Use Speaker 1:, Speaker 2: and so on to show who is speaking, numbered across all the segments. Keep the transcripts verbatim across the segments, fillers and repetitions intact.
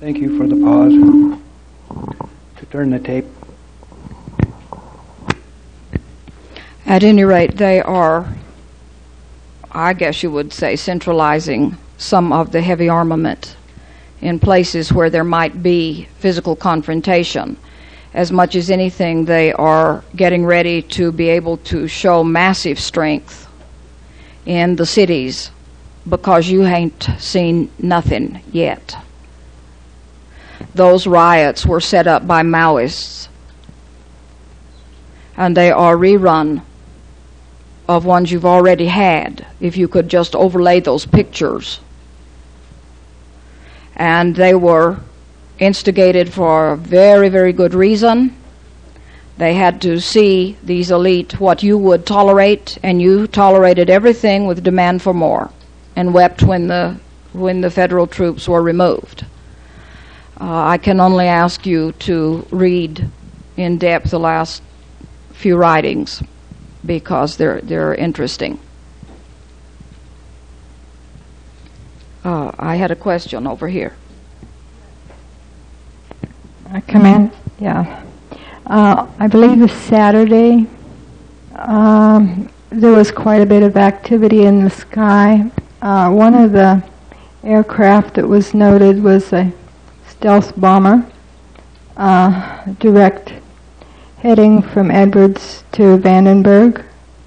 Speaker 1: Thank you for the pause. To turn the tape.
Speaker 2: At any rate, they are, I guess you would say, centralizing some of the heavy armament in places where there might be physical confrontation. As much as anything, they are getting ready to be able to show massive strength in the cities because you ain't seen nothing yet. Those riots were set up by Maoists, and they are rerun of ones you've already had, if you could just overlay those pictures. And they were instigated for a very, very good reason. They had to see, these elite, what you would tolerate, and you tolerated everything with demand for more, and wept when the when the federal troops were removed. Uh, I can only ask you to read in depth the last few writings because they're they're interesting. Uh, I had a question over here.
Speaker 3: Uh, command, yeah. Uh, I believe this Saturday um, there was quite a bit of activity in the sky. Uh, one of the aircraft that was noted was a stealth bomber, uh, direct heading from Edwards to Vandenberg.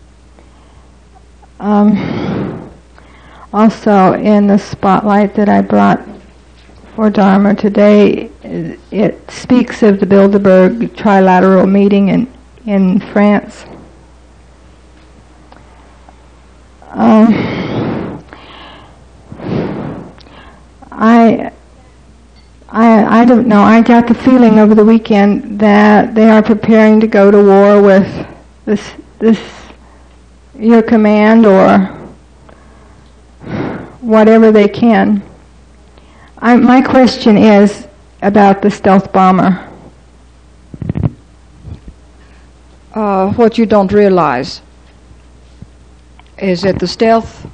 Speaker 3: Um, also, in the spotlight that I brought for Dharma today, it, it speaks of the Bilderberg trilateral meeting in, in France. Um, I I, I don't know. I got the feeling over the weekend that they are preparing to go to war with this, this, your command, or whatever they can. I, my question is about the stealth bomber.
Speaker 2: Uh, what you don't realize is that the stealth,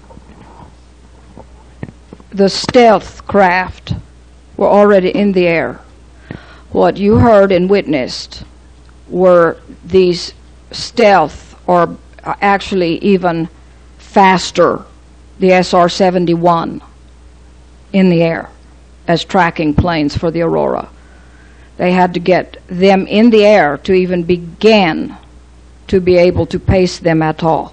Speaker 2: the stealth craft were already in the air. What you heard and witnessed were these stealth, or actually even faster, the S R seventy-one in the air as tracking planes for the Aurora. They had to get them in the air to even begin to be able to pace them at all.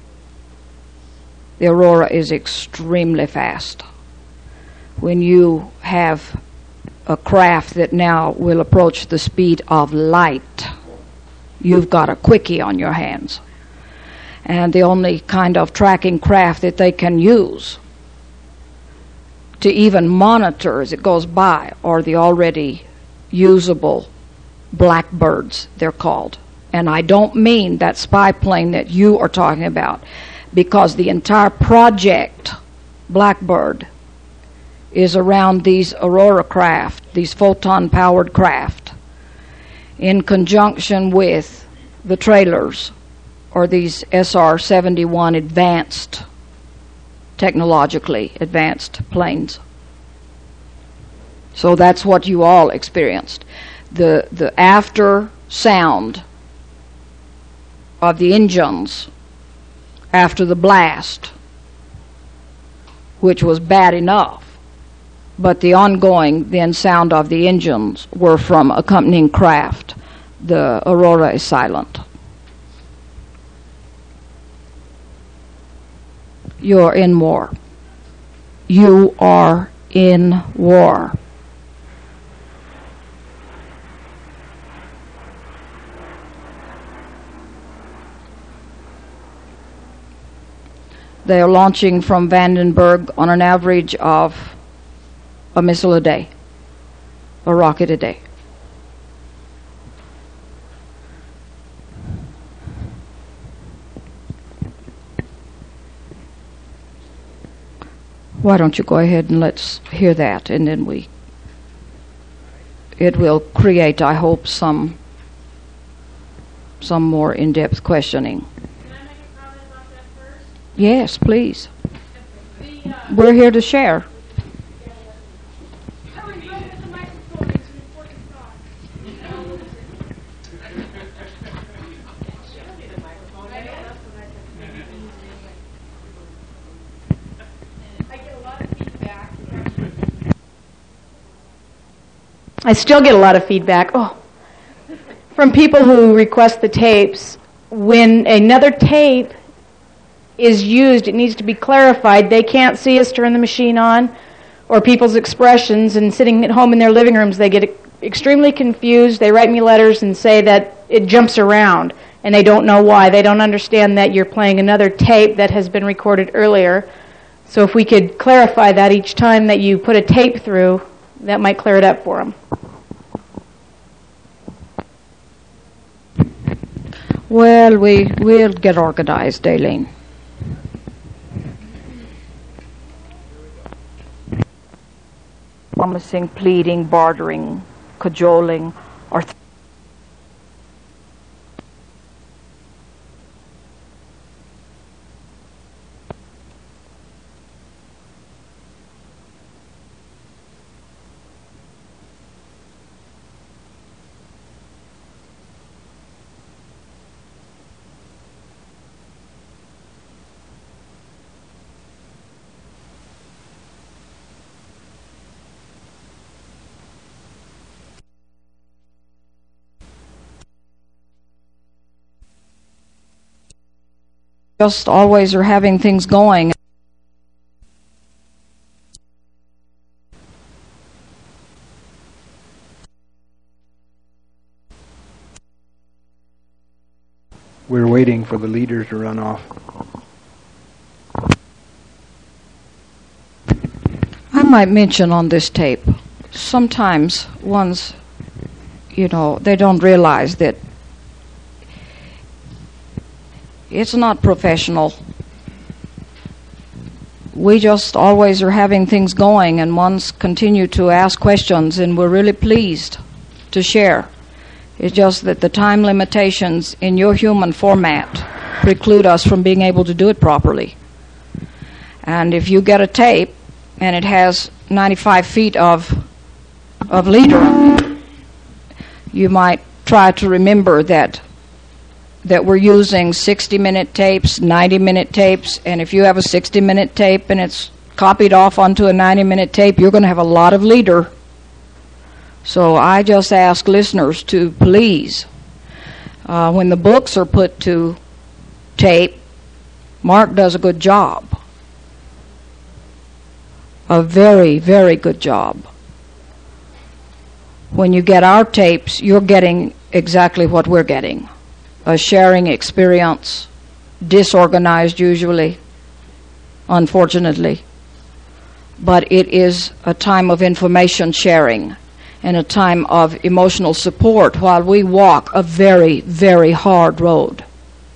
Speaker 2: The Aurora is extremely fast. When you have a craft that now will approach the speed of light, you've got a quickie on your hands. And the only kind of tracking craft that they can use to even monitor as it goes by are the already usable Blackbirds, they're called. And I don't mean that spy plane that you are talking about, because the entire project, Blackbird, is around these Aurora craft, these photon-powered craft, in conjunction with the trailers, or these S R seventy-one advanced, technologically advanced planes. So that's what you all experienced. The, the after sound of the engines after the blast, which was bad enough, but the ongoing then sound of the engines were from accompanying craft. The Aurora is silent. You're in war. You are in war. They are launching from Vandenberg on an average of a missile a day, a rocket a day. Why don't you go ahead and let's hear that, and then we, it will create, I hope, some some more in-depth questioning.
Speaker 4: Can I make a comment about that first?
Speaker 2: Yes, please.
Speaker 4: The, uh,
Speaker 2: We're here to share.
Speaker 4: Hurry, go get the
Speaker 5: I still get a lot of feedback. Oh, from people who request the tapes. When another tape is used, it needs to be clarified. They can't see us turn the machine on, or people's expressions, and sitting at home in their living rooms, they get extremely confused. They write me letters and say that it jumps around, and they don't know why. They don't understand that you're playing another tape that has been recorded earlier. So if we could clarify that each time that you put a tape through, that might clear it up for them.
Speaker 2: Well, we will get organized, Aileen. Promising, pleading, bartering, cajoling, or th- just always are having things going.
Speaker 1: We're waiting for the leaders to run off.
Speaker 2: I might mention on this tape, sometimes one's, you know, they don't realize that it's not professional. We just always are having things going, and ones continue to ask questions, and we're really pleased to share. It's just that the time limitations in your human format preclude us from being able to do it properly. And if you get a tape and it has ninety-five feet of of leader, you might try to remember that that we're using sixty-minute tapes, ninety-minute tapes, and if you have a sixty-minute tape and it's copied off onto a ninety-minute tape, you're going to have a lot of leader. So I just ask listeners to please, uh, when the books are put to tape, Mark does a good job. A very, very good job. When you get our tapes, you're getting exactly what we're getting. A sharing experience, disorganized usually, unfortunately. But it is a time of information sharing and a time of emotional support while we walk a very, very hard road.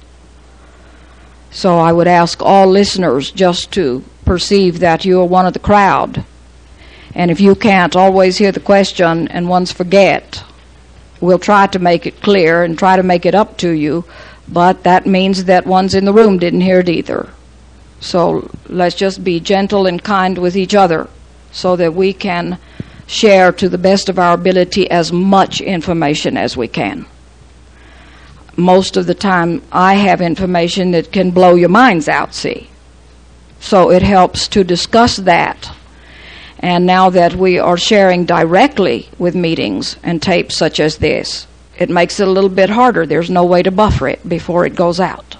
Speaker 2: So I would ask all listeners just to perceive that you are one of the crowd. And if you can't always hear the question and once forget, we'll try to make it clear and try to make it up to you, but that means that ones in the room didn't hear it either. So let's just be gentle and kind with each other so that we can share to the best of our ability as much information as we can. Most of the time I have information that can blow your minds out, see. So it helps to discuss that. And now that we are sharing directly with meetings and tapes such as this, it makes it a little bit harder. There's no way to buffer it before it goes out.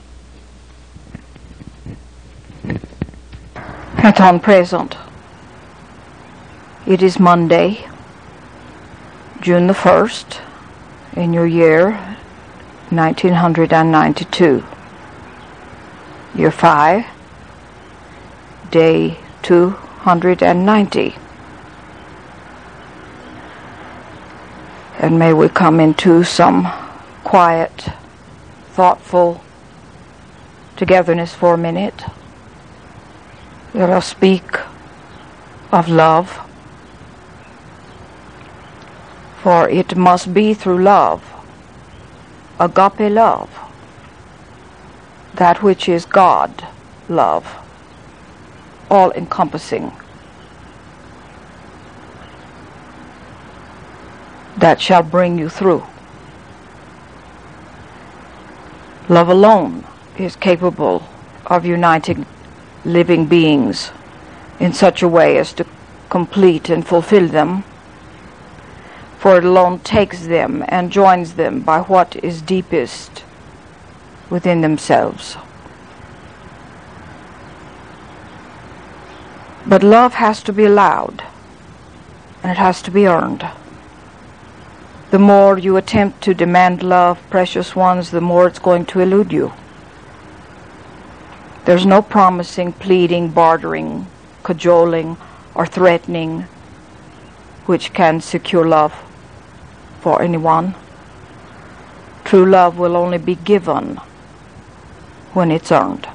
Speaker 2: At on present, it is Monday, June the first, in your year nineteen ninety-two. Year five, day two hundred ninety. And may we come into some quiet, thoughtful togetherness for a minute. Let us speak of love, for it must be through love, agape love, that which is God love, all-encompassing, that shall bring you through. Love alone is capable of uniting living beings in such a way as to complete and fulfill them. for it alone takes them and joins them by what is deepest within themselves. But love has to be allowed, and it has to be earned. The more you attempt to demand love, precious ones, the more it's going to elude you. There's no promising, pleading, bartering, cajoling, or threatening which can secure love for anyone. True love will only be given when it's earned.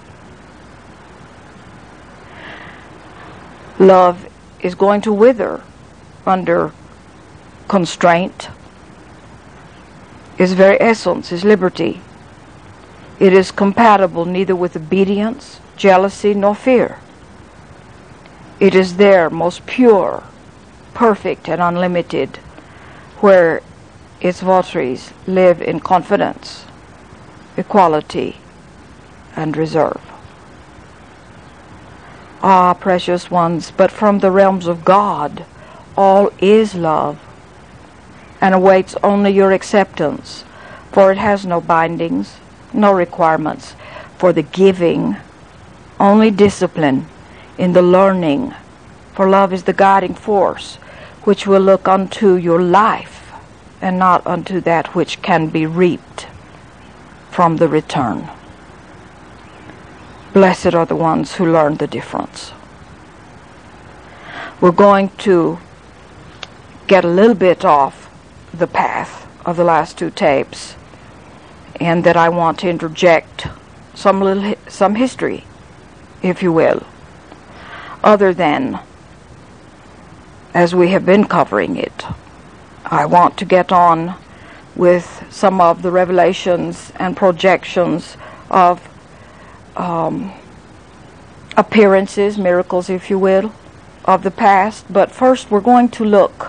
Speaker 2: Love is going to wither under constraint. Its very essence is liberty. It is compatible neither with obedience, jealousy, nor fear. It is there, most pure, perfect, and unlimited, where its votaries live in confidence, equality, and reserve. Ah, precious ones, but from the realms of God, all is love, and awaits only your acceptance, for it has no bindings, no requirements for the giving, only discipline in the learning, for love is the guiding force which will look unto your life and not unto that which can be reaped from the return. Blessed are the ones who learn the difference. We're going to get a little bit off the path of the last two tapes, and that I want to interject some little hi- some history, if you will, other than as we have been covering it. I want to get on with some of the revelations and projections of Um, appearances, miracles, if you will, of the past. But first we're going to look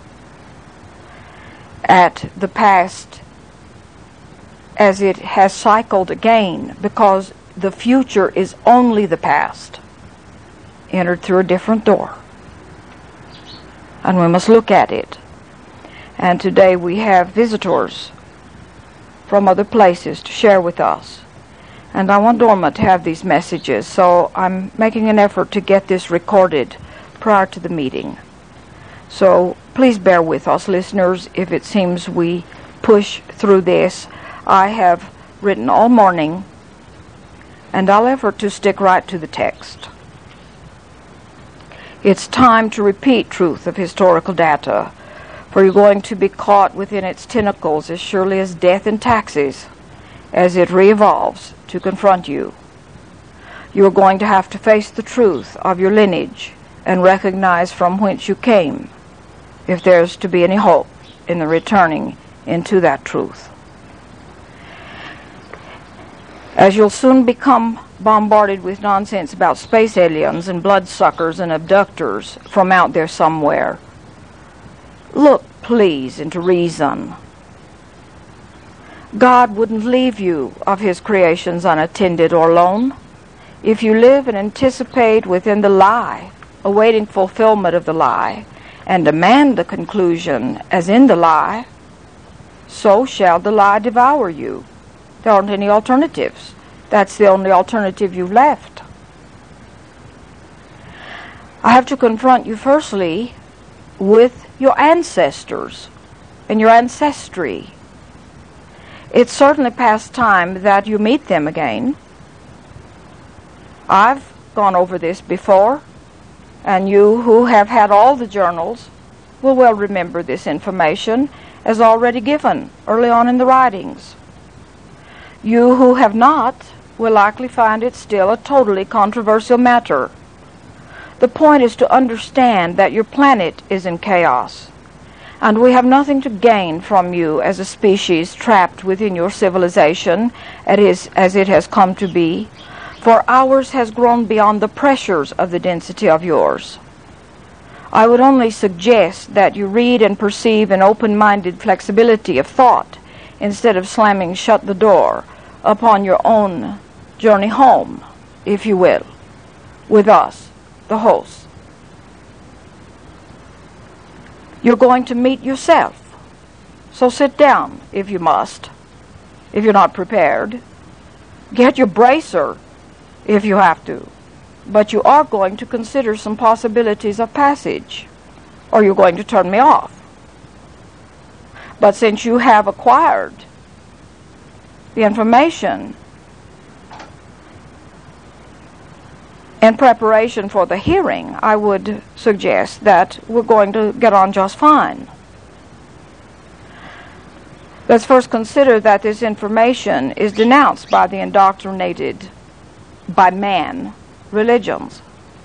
Speaker 2: at the past as it has cycled again, because the future is only the past, entered through a different door. And we must look at it. And today we have visitors from other places to share with us. And I want Norma to have these messages, so I'm making an effort to get this recorded prior to the meeting. So please bear with us, listeners, if it seems we push through this. I have written all morning, and I'll effort to stick right to the text. It's time to repeat truth of historical data, for you're going to be caught within its tentacles as surely as death and taxes, as it re-evolves to confront you. You are going to have to face the truth of your lineage and recognize from whence you came, if there's to be any hope in the returning into that truth. As you'll soon become bombarded with nonsense about space aliens and bloodsuckers and abductors from out there somewhere, look, please, into reason. God wouldn't leave you of his creations unattended or alone. If you live and anticipate within the lie, awaiting fulfillment of the lie, and demand the conclusion as in the lie, so shall the lie devour you. There aren't any alternatives. That's the only alternative you've left. I have to confront you firstly with your ancestors and your ancestry. It's certainly past time that you meet them again. I've gone over this before, and you who have had all the journals will well remember this information as already given early on in the writings. You who have not will likely find it still a totally controversial matter. The point is to understand that your planet is in chaos, and we have nothing to gain from you as a species trapped within your civilization as it has come to be, for ours has grown beyond the pressures of the density of yours. I would only suggest that you read and perceive an open-minded flexibility of thought instead of slamming shut the door upon your own journey home, if you will, with us, the hosts. You're going to meet yourself So sit down if you must, if you're not prepared. Get your bracer if you have to. But you are going to consider some possibilities of passage, or you're going to turn me off. But since you have acquired the information in preparation for the hearing, I would suggest that we're going to get on just fine. Let's first consider that this information is denounced by the indoctrinated, by man, religions.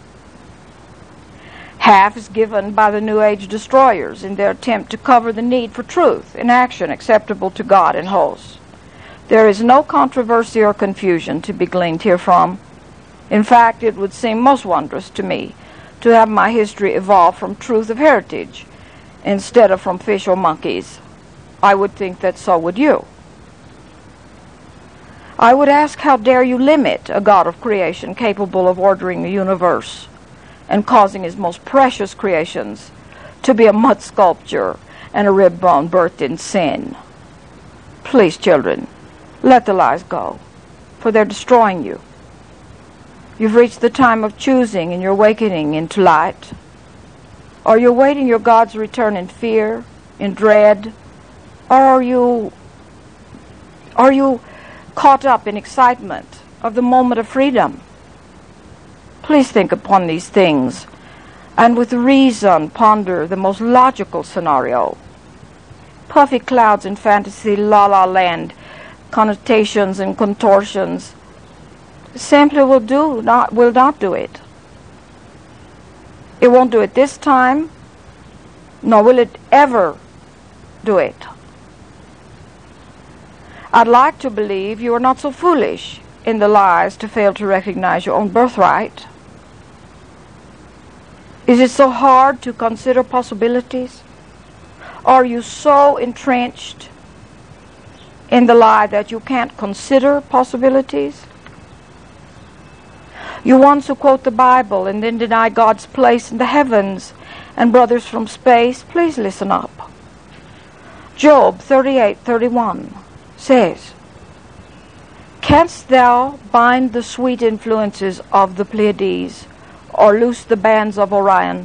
Speaker 2: Half is given by the New Age destroyers in their attempt to cover the need for truth in action acceptable to God and hosts. There is no controversy or confusion to be gleaned herefrom. In fact, it would seem most wondrous to me to have my history evolve from truth of heritage instead of from fish or monkeys. I would think that so would you. I would ask, how dare you limit a God of creation capable of ordering the universe and causing his most precious creations to be a mud sculpture and a rib bone birthed in sin? Please, children, let the lies go, for they're destroying you. You've reached the time of choosing, and you're awakening into light. Are you awaiting your God's return in fear, in dread, or are you, are you caught up in excitement of the moment of freedom? Please think upon these things, and with reason ponder the most logical scenario. Puffy clouds in fantasy, la-la land, connotations and contortions simply will do not will not do it. It won't do it this time, nor will it ever do it. I'd like to believe you are not so foolish in the lies to fail to recognize your own birthright. Is it so hard to consider possibilities? Are you so entrenched in the lie that you can't consider possibilities? You ones who quote the Bible and then deny God's place in the heavens, and brothers from space, please listen up. Job thirty-eight thirty-one says, "Canst thou bind the sweet influences of the Pleiades, or loose the bands of Orion?"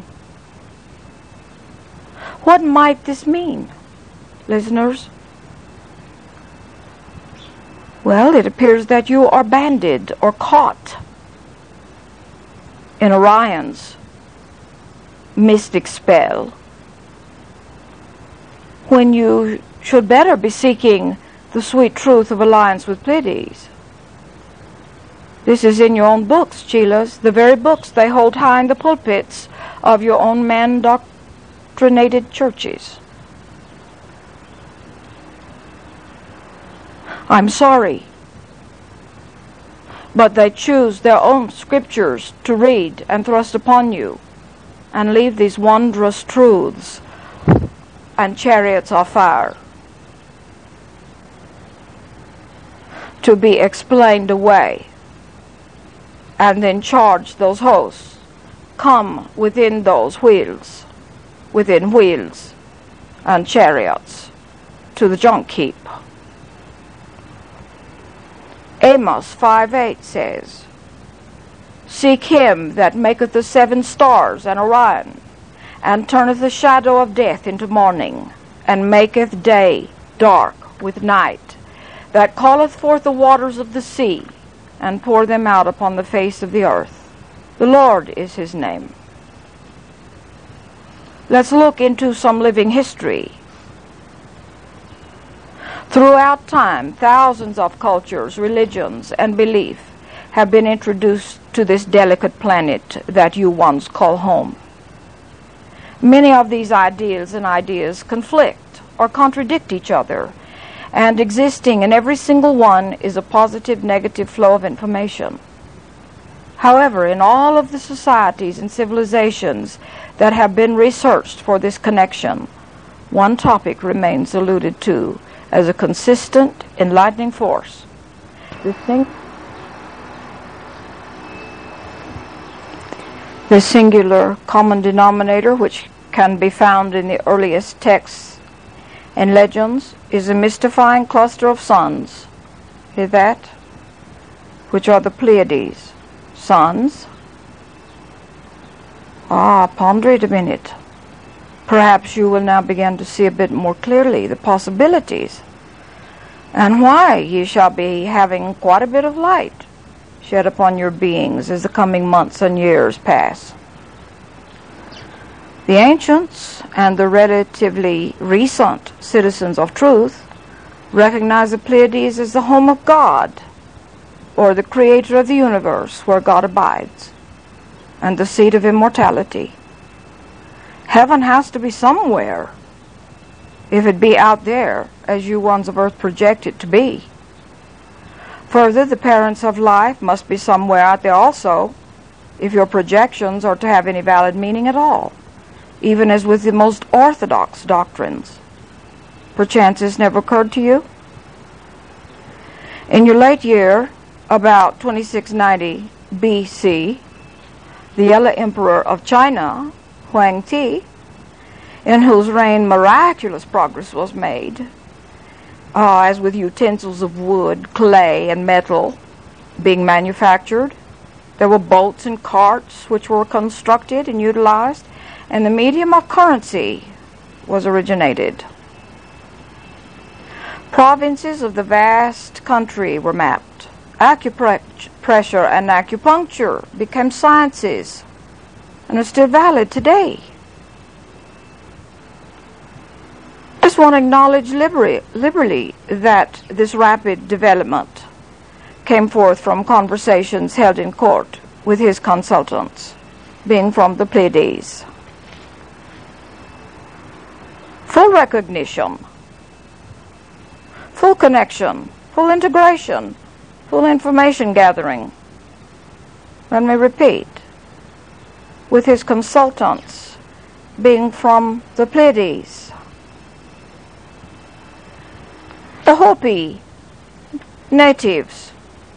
Speaker 2: What might this mean, listeners? Well, it appears that you are banded or caught in Orion's mystic spell, when you should better be seeking the sweet truth of alliance with Pleiades. This is in your own books, Chelas, the very books they hold high in the pulpits of your own man-doctrinated churches. I'm sorry, but they choose their own scriptures to read and thrust upon you, and leave these wondrous truths and chariots of fire to be explained away, and then charge those hosts, come within those wheels, within wheels and chariots, to the junk heap. Amos five eight says, "Seek him that maketh the seven stars and Orion, and turneth the shadow of death into morning, and maketh day dark with night, that calleth forth the waters of the sea, and pour them out upon the face of the earth. The Lord is his name." Let's look into some living history. Throughout time, thousands of cultures, religions, and belief have been introduced to this delicate planet that you once call home. Many of these ideals and ideas conflict or contradict each other, and existing in every single one is a positive-negative flow of information. However, in all of the societies and civilizations that have been researched for this connection, one topic remains alluded to as a consistent, enlightening force. This thing, the singular common denominator, which can be found in the earliest texts and legends is a mystifying cluster of suns. Hear that? Which are the Pleiades. Suns. Ah, ponder it a minute. Perhaps you will now begin to see a bit more clearly the possibilities and why ye shall be having quite a bit of light shed upon your beings as the coming months and years pass. The ancients and the relatively recent citizens of truth recognize the Pleiades as the home of God, or the creator of the universe where God abides, and the seat of immortality. Heaven has to be somewhere, if it be out there, as you ones of earth project it to be. Further, the parents of life must be somewhere out there also, if your projections are to have any valid meaning at all, even as with the most orthodox doctrines. Perchance this never occurred to you? In your late year, about twenty-six ninety B C, the Yellow Emperor of China, Huang Ti, in whose reign miraculous progress was made, uh, as with utensils of wood, clay, and metal being manufactured. There were boats and carts which were constructed and utilized, and the medium of currency was originated. Provinces of the vast country were mapped. Acupressure and acupuncture became sciences and are still valid today. I just want to acknowledge liberally, liberally that this rapid development came forth from conversations held in court with his consultants, being from the Pleiades. Full recognition, full connection, full integration, full information gathering. Let me repeat, with his consultants being from the Pleiades. The Hopi natives,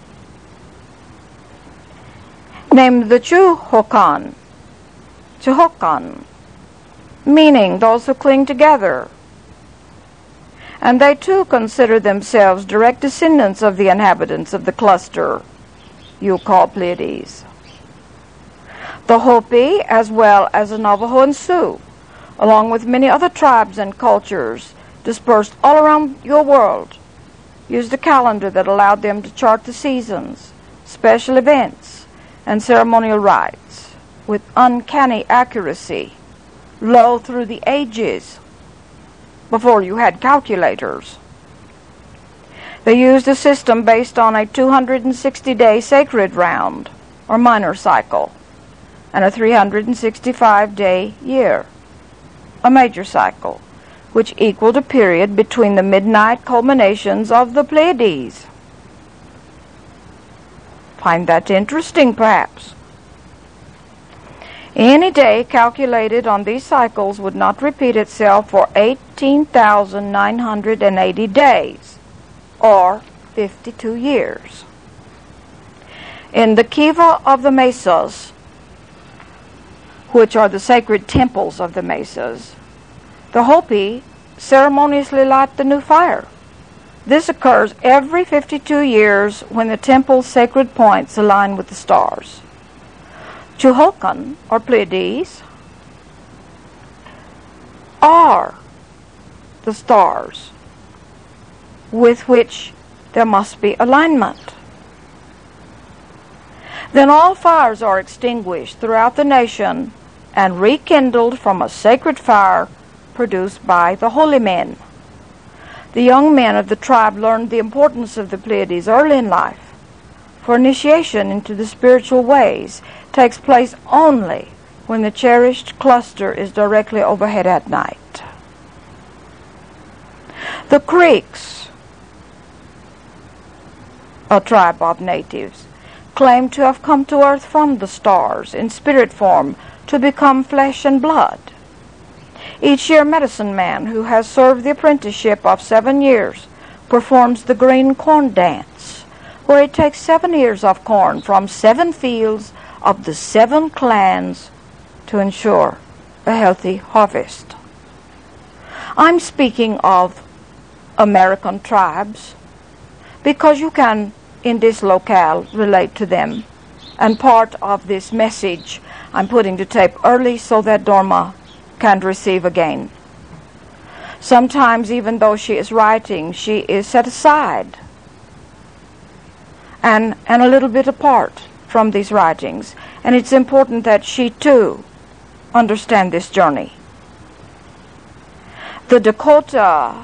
Speaker 2: named the Chuhokan, Chuhokan, meaning those who cling together. And they too consider themselves direct descendants of the inhabitants of the cluster you call Pleiades. The Hopi, as well as the Navajo and Sioux, along with many other tribes and cultures dispersed all around your world, used a calendar that allowed them to chart the seasons, special events, and ceremonial rites with uncanny accuracy, lo through the ages, before you had calculators. They used a system based on a two hundred sixty day sacred round, or minor cycle, and a three hundred sixty-five day year, a major cycle, which equaled a period between the midnight culminations of the Pleiades. Find that interesting, perhaps? Any day calculated on these cycles would not repeat itself for eighteen thousand nine hundred eighty days, or fifty-two years. In the Kiva of the Mesas, which are the sacred temples of the Mesas, the Hopi ceremoniously light the new fire. This occurs every fifty-two years when the temple's sacred points align with the stars. Chuhokan, or Pleiades, are the stars with which there must be alignment. Then all fires are extinguished throughout the nation and rekindled from a sacred fire produced by the holy men. The young men of the tribe learned the importance of the Pleiades early in life, for initiation into the spiritual ways takes place only when the cherished cluster is directly overhead at night. The Creeks, a tribe of natives, claim to have come to earth from the stars in spirit form to become flesh and blood. Each year, medicine man who has served the apprenticeship of seven years performs the green corn dance, where he takes seven ears of corn from seven fields of the seven clans to ensure a healthy harvest. I'm speaking of American tribes because you can, in this locale, relate to them. And part of this message I'm putting to tape early so that Dorma can receive again. Sometimes, even though she is writing, she is set aside and, and a little bit apart from these writings. And it's important that she, too, understand this journey. The Dakota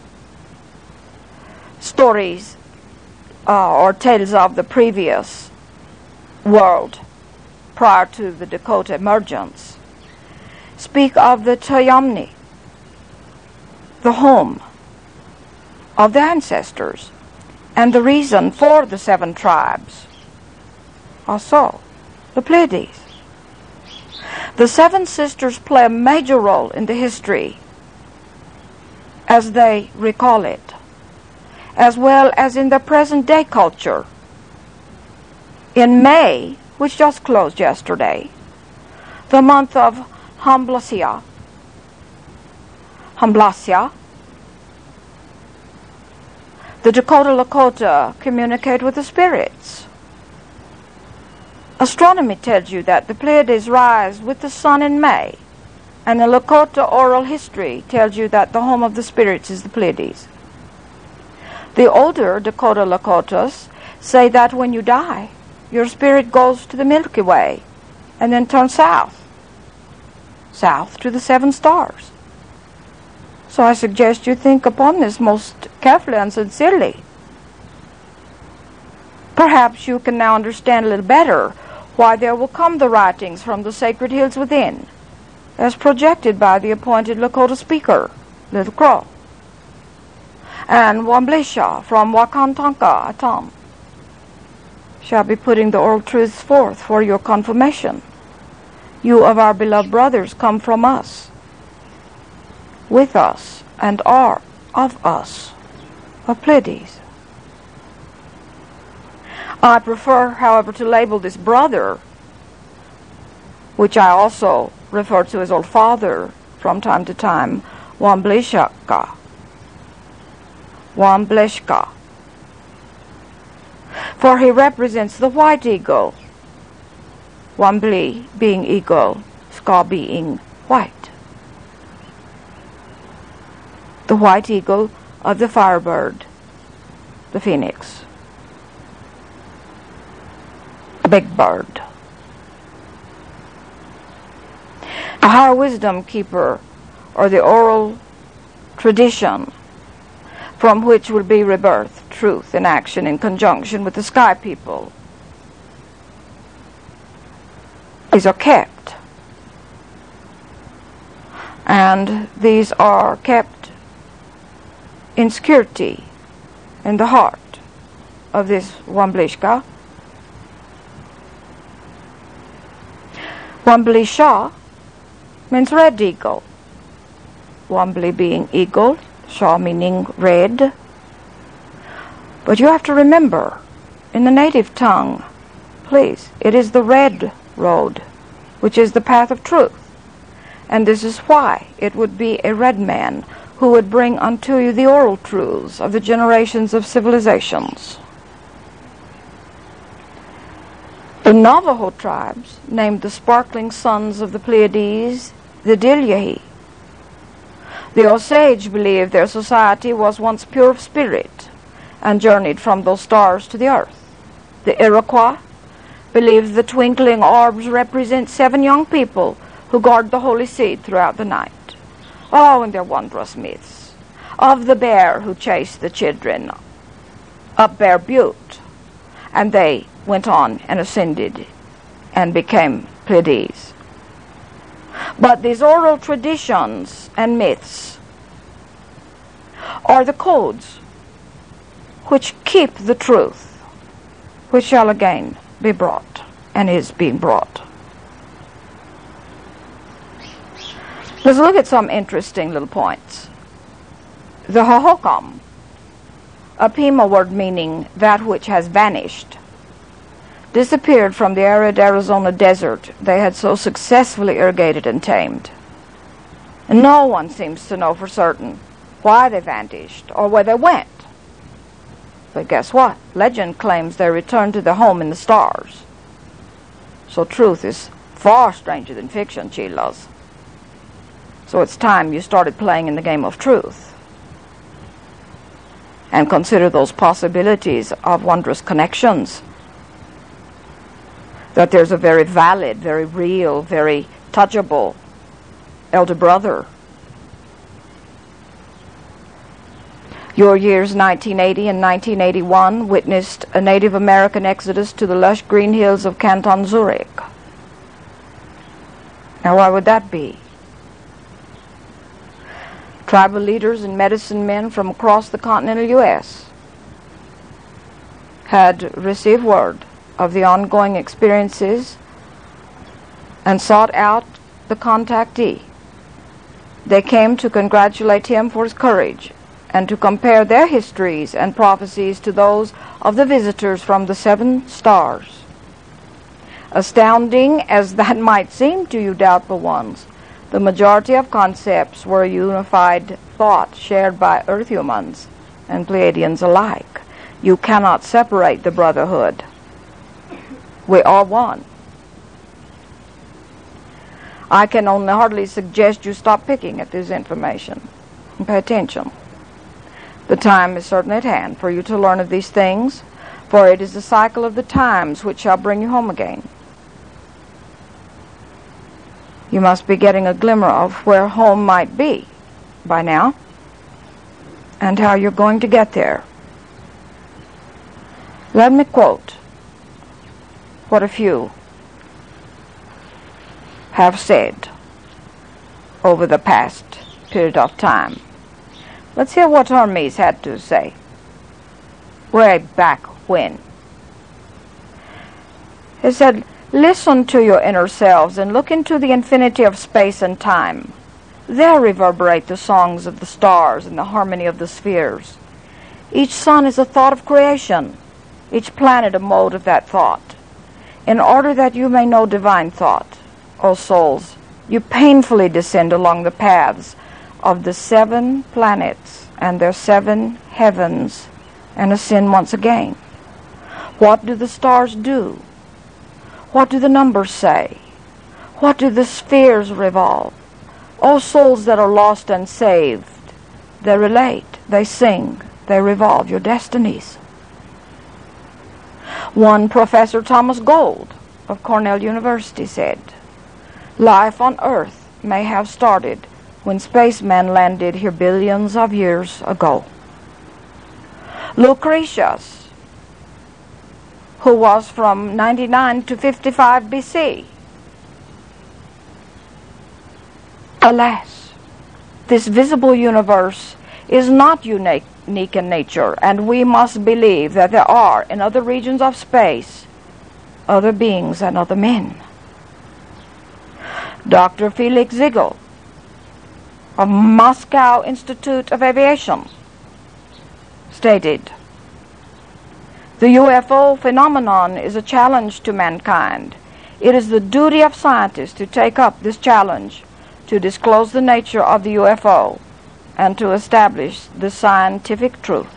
Speaker 2: stories uh, or tales of the previous world prior to the Dakota emergence speak of the Tayamni, the home of the ancestors, and the reason for the seven tribes. Also, the Pleiades. The seven sisters play a major role in the history as they recall it, as well as in the present-day culture. In May, which just closed yesterday, the month of Hamblasia, Hamblasia, the Dakota Lakota communicate with the spirits. Astronomy tells you that the Pleiades rise with the sun in May, and the Lakota oral history tells you that the home of the spirits is the Pleiades. The older Dakota Lakotas say that when you die, your spirit goes to the Milky Way and then turns south, south to the seven stars. So I suggest you think upon this most carefully and sincerely. Perhaps you can now understand a little better why there will come the writings from the sacred hills within, as projected by the appointed Lakota speaker, Little Crow, and Wamblisha from Wakantanka Atam shall be putting the oral truths forth for your confirmation. You of our beloved brothers come from us, with us, and are of us, of Pleiades. I prefer, however, to label this brother, which I also refer to as old father from time to time, Wamblishaka, Wambleshka, for he represents the white eagle, Wambli being eagle, Ska being white. The white eagle of the firebird, the phoenix, the big bird. The higher wisdom keeper, or the oral tradition from which will be rebirth, truth, and action in conjunction with the sky people, these are kept. And these are kept in security in the heart of this Wamblishka. Wamblisha means red eagle. Wambli being eagle, Shah meaning red. But you have to remember, in the native tongue, please, it is the red road, which is the path of truth. And this is why it would be a red man who would bring unto you the oral truths of the generations of civilizations. The Navajo tribes named the sparkling sons of the Pleiades the Dilyahi. The Osage believed their society was once pure of spirit and journeyed from those stars to the earth. The Iroquois believed the twinkling orbs represent seven young people who guard the holy seed throughout the night. Oh, and their wondrous myths of the bear who chased the children up Bear Butte, and they went on and ascended and became Pleiades. But these oral traditions and myths are the codes which keep the truth, which shall again be brought and is being brought. Let's look at some interesting little points. The Hohokam, a Pima word meaning that which has vanished, disappeared from the arid Arizona desert they had so successfully irrigated and tamed. And no one seems to know for certain why they vanished or where they went. But guess what? Legend claims they returned to their home in the stars. So truth is far stranger than fiction, Chilas. So it's time you started playing in the game of truth and consider those possibilities of wondrous connections. That there's a very valid, very real, very touchable elder brother. Your years nineteen eighty and nineteen eighty-one witnessed a Native American exodus to the lush green hills of Canton Zurich. Now, why would that be? Tribal leaders and medicine men from across the continental U S had received word of the ongoing experiences and sought out the contactee. They came to congratulate him for his courage and to compare their histories and prophecies to those of the visitors from the seven stars. Astounding as that might seem to you doubtful ones, the majority of concepts were a unified thought shared by Earth humans and Pleiadians alike. You cannot separate the brotherhood. We are one. I can only hardly suggest you stop picking at this information and pay attention. The time is certainly at hand for you to learn of these things, for it is the cycle of the times which shall bring you home again. You must be getting a glimmer of where home might be by now and how you're going to get there. Let me quote what a few have said over the past period of time. Let's hear what Hermes had to say way back when. He said, "Listen to your inner selves and look into the infinity of space and time. There reverberate the songs of the stars and the harmony of the spheres. Each sun is a thought of creation, each planet a mode of that thought. In order that you may know divine thought, O souls, you painfully descend along the paths of the seven planets and their seven heavens and ascend once again. What do the stars do? What do the numbers say? What do the spheres revolve? O souls that are lost and saved, they relate, they sing, they revolve your destinies." One Professor Thomas Gold of Cornell University said, "Life on Earth may have started when spacemen landed here billions of years ago." Lucretius, who was from ninety-nine to fifty-five B C. Alas, this visible universe is not unique, unique in nature, and we must believe that there are, in other regions of space, other beings and other men. Doctor Felix Ziegel of Moscow Institute of Aviation stated, "The U F O phenomenon is a challenge to mankind. It is the duty of scientists to take up this challenge, to disclose the nature of the U F O, and to establish the scientific truth."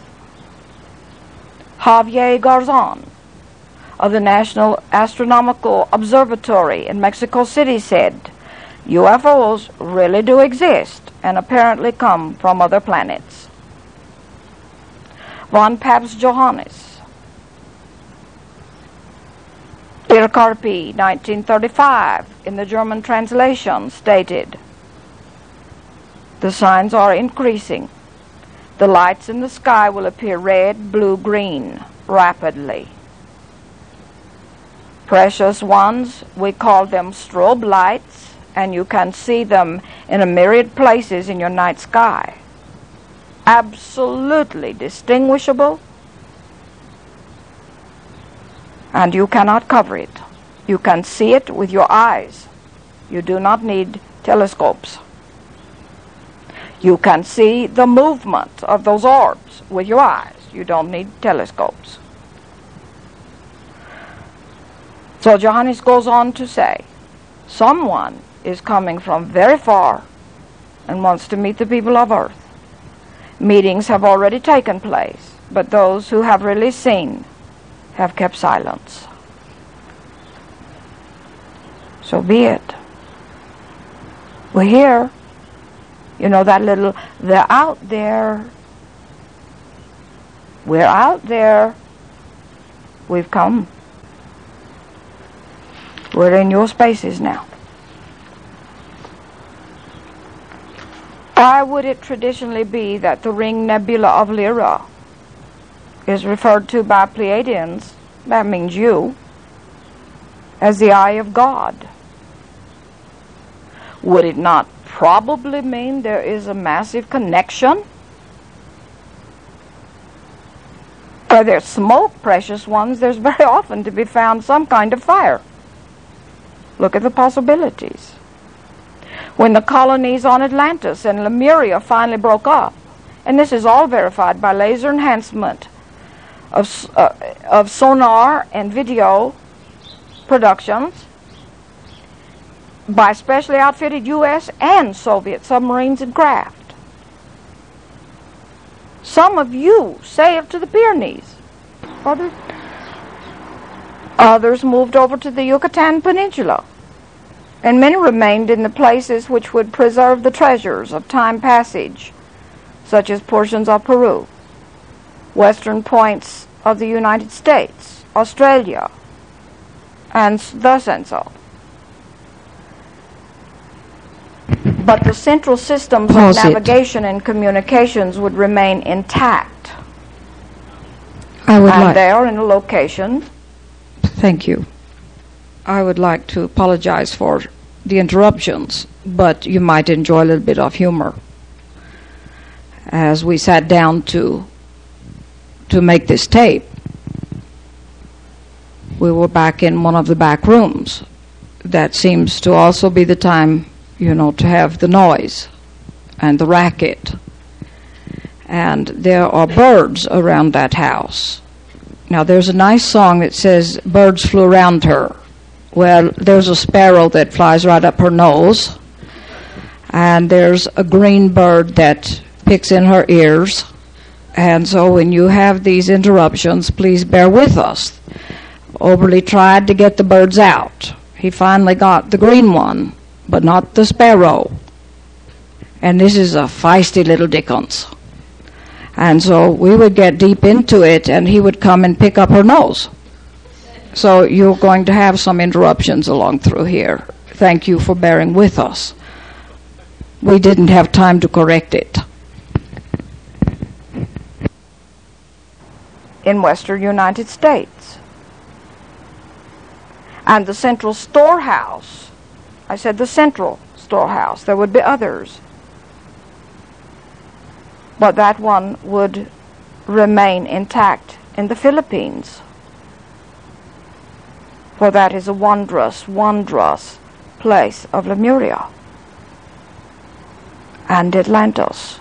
Speaker 2: Javier Garzon of the National Astronomical Observatory in Mexico City said, "U F Os really do exist and apparently come from other planets." Von Pabst Johannes, Ir Carpi, nineteen thirty-five, in the German translation, stated, "The signs are increasing. The lights in the sky will appear red, blue, green rapidly. Precious ones, we call them strobe lights, and you can see them in a myriad places in your night sky. Absolutely distinguishable, and you cannot cover it. You can see it with your eyes. You do not need telescopes. You can see the movement of those orbs with your eyes. You don't need telescopes." So Johannes goes on to say, someone is coming from very far and wants to meet the people of Earth. Meetings have already taken place, but those who have really seen have kept silence. So be it. We're here. You know that little, they're out there. We're out there. We've come. We're in your spaces now. Why would it traditionally be that the ring nebula of Lyra is referred to by Pleiadians, that means you, as the eye of God? Would it not probably mean there is a massive connection? Where there's smoke, precious ones, there's very often to be found some kind of fire. Look at the possibilities. When the colonies on Atlantis and Lemuria finally broke up, and this is all verified by laser enhancement of, uh, of sonar and video productions by specially outfitted U S and Soviet submarines and craft. Some of you sailed to the Pyrenees. Others, others moved over to the Yucatan Peninsula. And many remained in the places which would preserve the treasures of time passage, such as portions of Peru, western points of the United States, Australia, and thus and so. But the central systems
Speaker 6: Pause
Speaker 2: of
Speaker 6: it.
Speaker 2: navigation and communications would remain intact.
Speaker 6: I would
Speaker 2: And
Speaker 6: like.
Speaker 2: they are in a location.
Speaker 6: Thank you. I would like to apologize for the interruptions, but you might enjoy a little bit of humor. As we sat down to to make this tape, we were back in one of the back rooms. That seems to also be the time, you know, to have the noise and the racket. And there are birds around that house. Now, there's a nice song that says, "Birds flew around her." Well, there's a sparrow that flies right up her nose, and there's a green bird that picks in her ears. And so when you have these interruptions, please bear with us. Oberly tried to get the birds out. He finally got the green one, but not the sparrow. And this is a feisty little Dickens. And so we would get deep into it, and he would come and pick up her nose. So you're going to have some interruptions along through here. Thank you for bearing with us. We didn't have time to correct it.
Speaker 2: In western United States. And the central storehouse, I said the central storehouse, there would be others, but that one would remain intact in the Philippines, for that is a wondrous, wondrous place of Lemuria and Atlantis.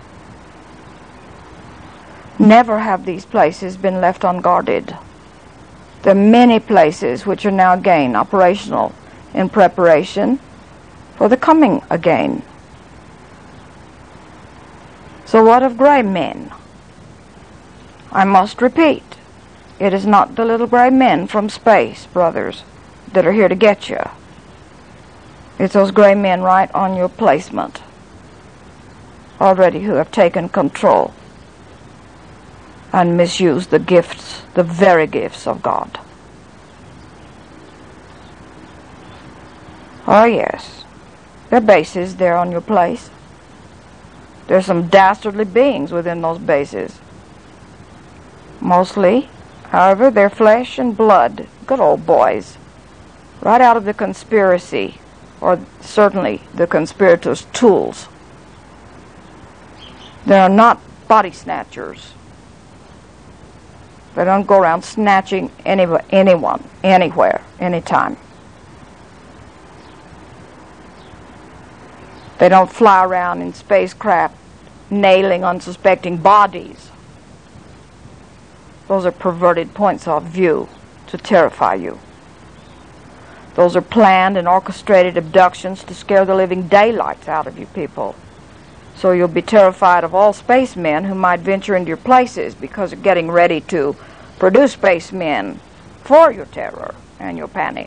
Speaker 2: Never have these places been left unguarded. There are many places which are now again operational in preparation for the coming again. So what of gray men? I must repeat, it is not the little gray men from space, brothers, that are here to get you. It's those gray men right on your placement already who have taken control and misuse the gifts, the very gifts of God. Oh yes, there are bases there on your place. There's some dastardly beings within those bases. Mostly, however, they're flesh and blood, good old boys, right out of the conspiracy, or certainly the conspirators' tools. They are not body snatchers. They don't go around snatching any, anyone, anywhere, anytime. They don't fly around in spacecraft nailing unsuspecting bodies. Those are perverted points of view to terrify you. Those are planned and orchestrated abductions to scare the living daylights out of you people.
Speaker 6: So you'll be terrified of all spacemen who might venture into your places because you're getting ready to produce spacemen for your terror and your panic.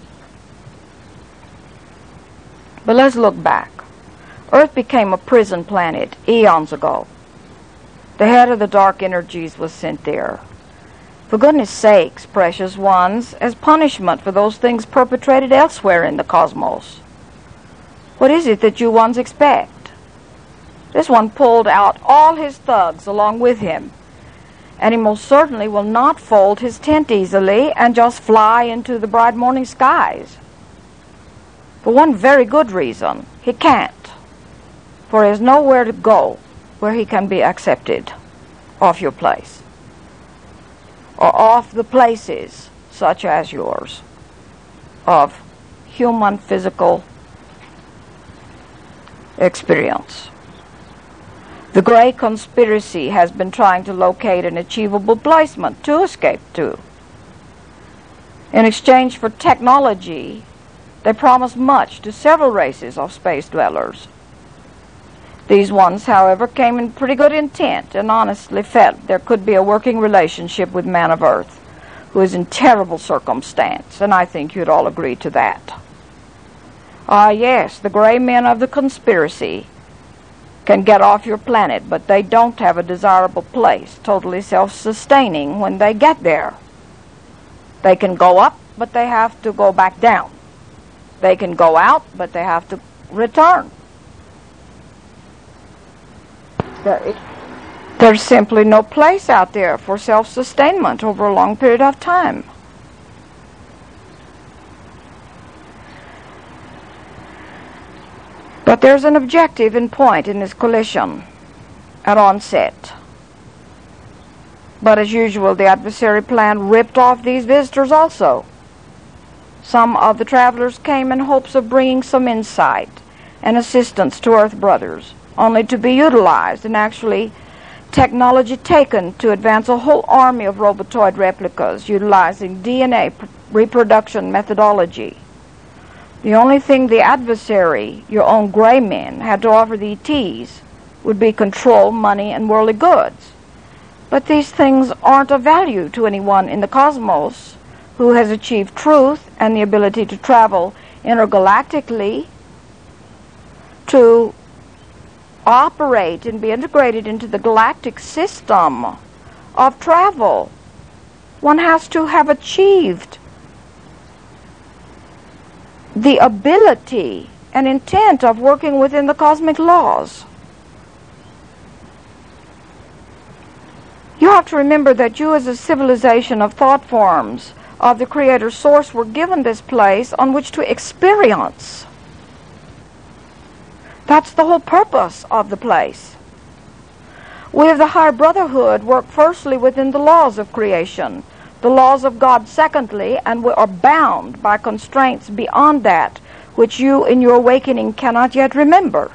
Speaker 6: But let's look back. Earth became a prison planet eons ago. The head of the dark energies was sent there. For goodness sakes, precious ones, as punishment for those things perpetrated elsewhere in the cosmos. What is it that you ones expect? This one pulled out all his thugs along with him, and he most certainly will not fold his tent easily and just fly into the bright morning skies. For one very good reason, he can't. For he has nowhere to go where he can be accepted off your place, or off the places such as yours of human physical experience. The Grey Conspiracy has been trying to locate an achievable placement to escape to. In exchange for technology, they promise much to several races of space dwellers. These ones, however, came in pretty good intent and honestly felt there could be a working relationship with man of Earth, who is in terrible circumstance, and I think you'd all agree to that. Ah, yes, the gray men of the conspiracy can get off your planet, but they don't have a desirable place, totally self-sustaining when they get there. They can go up, but they have to go back down. They can go out, but they have to return. There, there's simply no place out there for self-sustainment over a long period of time. But there's an objective in point in this collision at onset. But as usual, the adversary plan ripped off these visitors also. Some of the travelers came in hopes of bringing some insight and assistance to Earth brothers, only to be utilized and actually technology taken to advance a whole army of robotoid replicas utilizing D N A pr- reproduction methodology. The only thing the adversary, your own gray men, had to offer the E Ts would be control, money, and worldly goods. But these things aren't of value to anyone in the cosmos who has achieved truth and the ability to travel intergalactically, to operate and be integrated into the galactic system of travel. One has to have achieved the ability and intent of working within the cosmic laws. You have to remember that you as a civilization of thought forms of the Creator Source were given this place on which to experience. That's the whole purpose of the place. We of the Higher Brotherhood work firstly within the laws of creation, the laws of God secondly, and we are bound by constraints beyond that which you in your awakening cannot yet remember.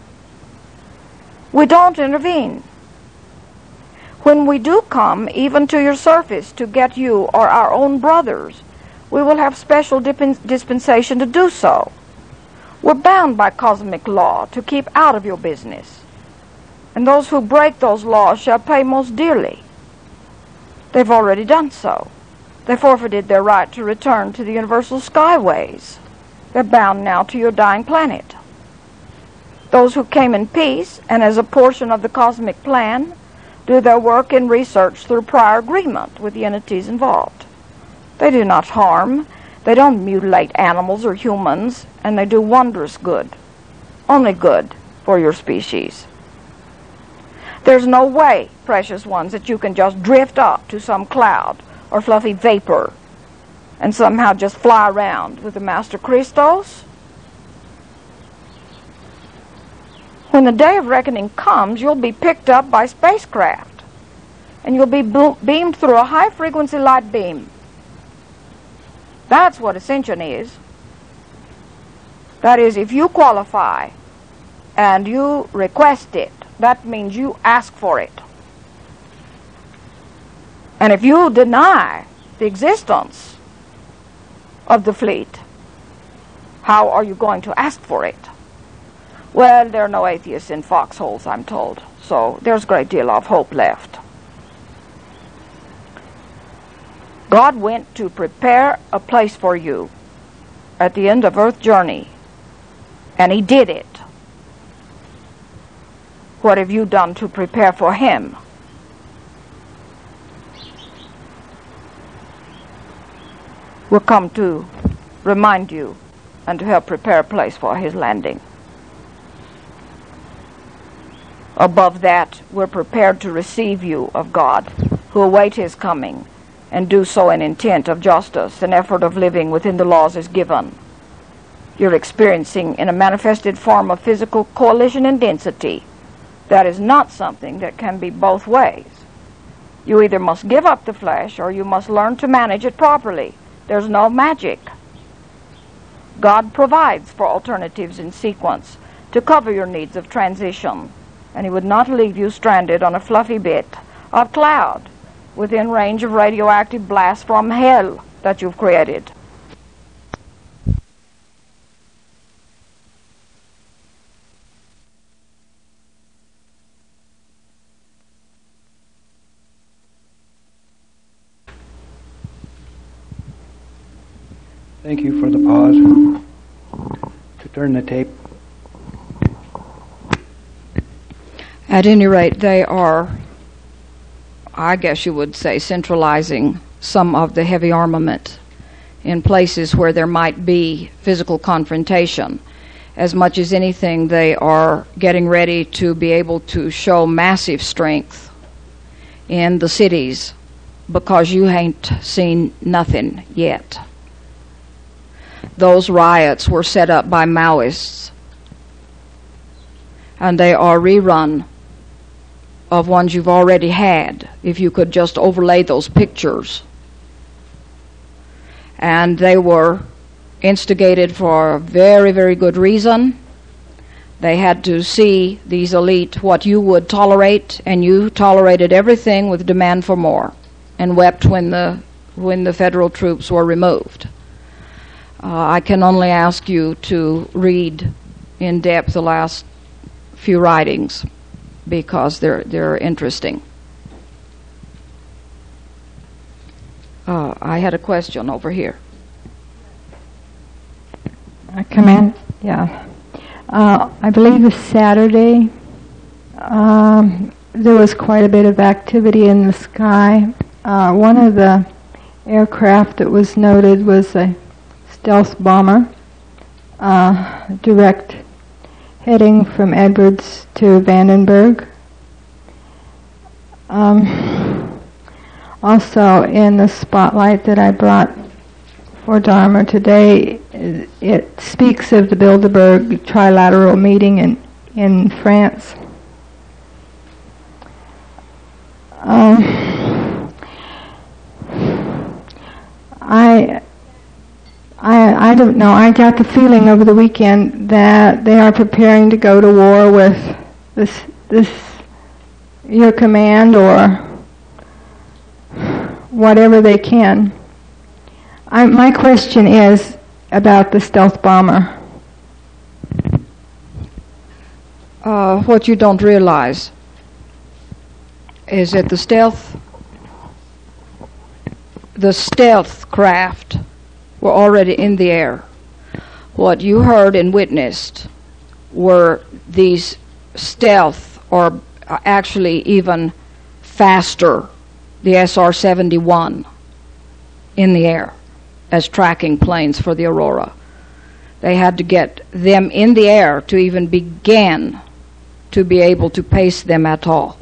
Speaker 6: We don't intervene. When we do come, even to your surface, to get you or our own brothers, we will have special dispensation to do so. We're bound by cosmic law to keep out of your business. And those who break those laws shall pay most dearly. They've already done so. They forfeited their right to return to the universal skyways. They're bound now to your dying planet. Those who came in peace and as a portion of the cosmic plan do their work in research through prior agreement with the entities involved. They do not harm. They don't mutilate animals or humans, and they do wondrous good. Only good for your species. There's no way, precious ones, that you can just drift up to some cloud or fluffy vapor and somehow just fly around with the Master Christos. When the day of reckoning comes, you'll be picked up by spacecraft, and you'll be bo- beamed through a high-frequency light beam. That's what ascension is. That is, if you qualify and you request it, that means you ask for it. And if you deny the existence of the fleet, how are you going to ask for it? Well, there are no atheists in foxholes, I'm told, so there's a great deal of hope left. God went to prepare a place for you at the end of Earth's journey, and He did it. What have you done to prepare for Him? We'll come to remind you and to help prepare a place for His landing. Above that, we're prepared to receive you of God, who await His coming, and do so in intent of justice, an effort of living within the laws is given. You're experiencing in a manifested form of physical coalition and density. That is not something that can be both ways. You either must give up the flesh or you must learn to manage it properly. There's no magic. God provides for alternatives in sequence to cover your needs of transition, and He would not leave you stranded on a fluffy bit of cloud within range of radioactive blasts from hell that you've created.
Speaker 1: Thank you for the pause. To turn the tape.
Speaker 6: At any rate, they are, I guess you would say, centralizing some of the heavy armament in places where there might be physical confrontation. As much as anything, they are getting ready to be able to show massive strength in the cities because you ain't seen nothing yet. Those riots were set up by Maoists, and they are rerun of ones you've already had, if you could just overlay those pictures. And they were instigated for a very, very good reason. They had to see, these elite, what you would tolerate, and you tolerated everything with demand for more, and wept when the when the federal troops were removed. Uh, I can only ask you to read in depth the last few writings, because they're they're interesting. Uh, I had a question over here.
Speaker 3: I come in? Yeah. Uh, I believe this Saturday um, there was quite a bit of activity in the sky. Uh, one of the aircraft that was noted was a stealth bomber, uh, direct heading from Edwards to Vandenberg. Um, also, in the spotlight that I brought for Dharma today, it speaks of the Bilderberg trilateral meeting in, in France. Um, I I, I don't know. I got the feeling over the weekend that they are preparing to go to war with this, this, your command, or whatever they can. I, my question is about the stealth bomber.
Speaker 6: Uh, what you don't realize is that the stealth, the stealth craft were already in the air. What you heard and witnessed were these stealth, or actually even faster, the S R seventy-one in the air as tracking planes for the Aurora. They had to get them in the air to even begin to be able to pace them at all.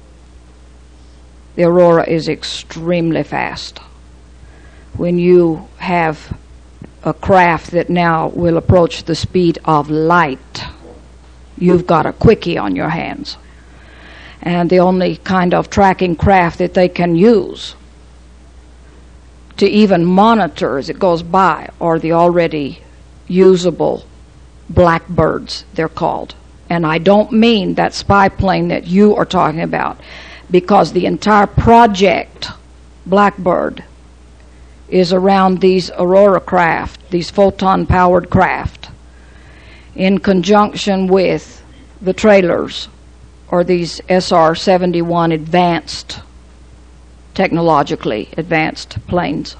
Speaker 6: The Aurora is extremely fast. When you have a craft that now will approach the speed of light, you've got a quickie on your hands. And the only kind of tracking craft that they can use to even monitor as it goes by are the already usable Blackbirds, they're called. And I don't mean that spy plane that you are talking about, because the entire project, Blackbird, is around these Aurora craft, these photon-powered craft. in conjunction with the trailers or these S R seventy-one advanced, technologically advanced planes.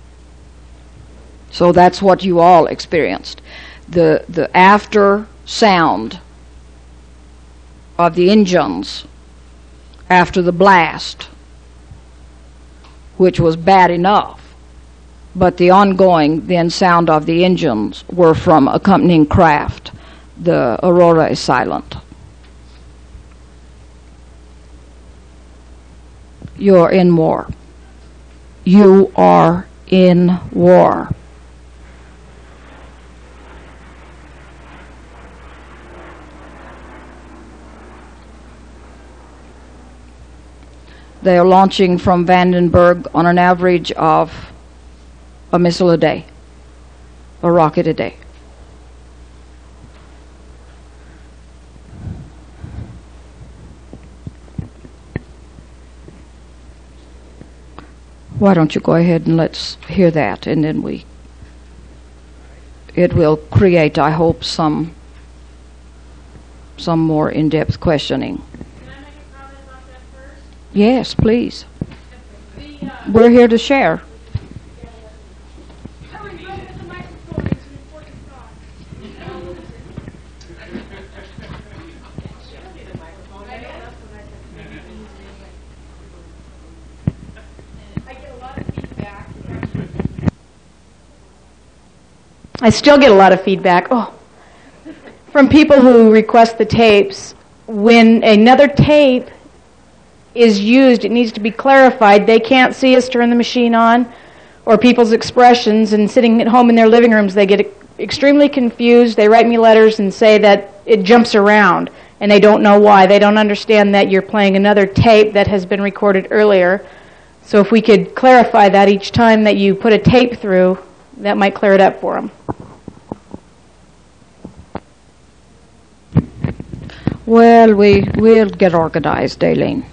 Speaker 6: So that's what you all experienced. The, the after sound of the engines after the blast, which was bad enough, but the ongoing then sound of the engines were from accompanying craft. The Aurora is silent. You're in war. You are in war. They are launching from Vandenberg on an average of a missile a day, a rocket a day. Why don't you go ahead and let's hear that, and then we, it will create, I hope, some some more in-depth questioning.
Speaker 4: Can I make a comment about that first?
Speaker 6: Yes, please.
Speaker 4: The, uh,
Speaker 6: We're here to share.
Speaker 4: Hurry, run with the microphone. It's an important thought. I get a lot of feedback.
Speaker 5: I still get a lot of feedback. Oh, from people who request the tapes. When another tape is used, it needs to be clarified. They can't see us turn the machine on, or people's expressions, and sitting at home in their living rooms, they get extremely confused. They write me letters and say that it jumps around, and they don't know why. They don't understand that you're playing another tape that has been recorded earlier. So if we could clarify that each time that you put a tape through, that might clear it up for them.
Speaker 6: Well, we will get organized, Aileen.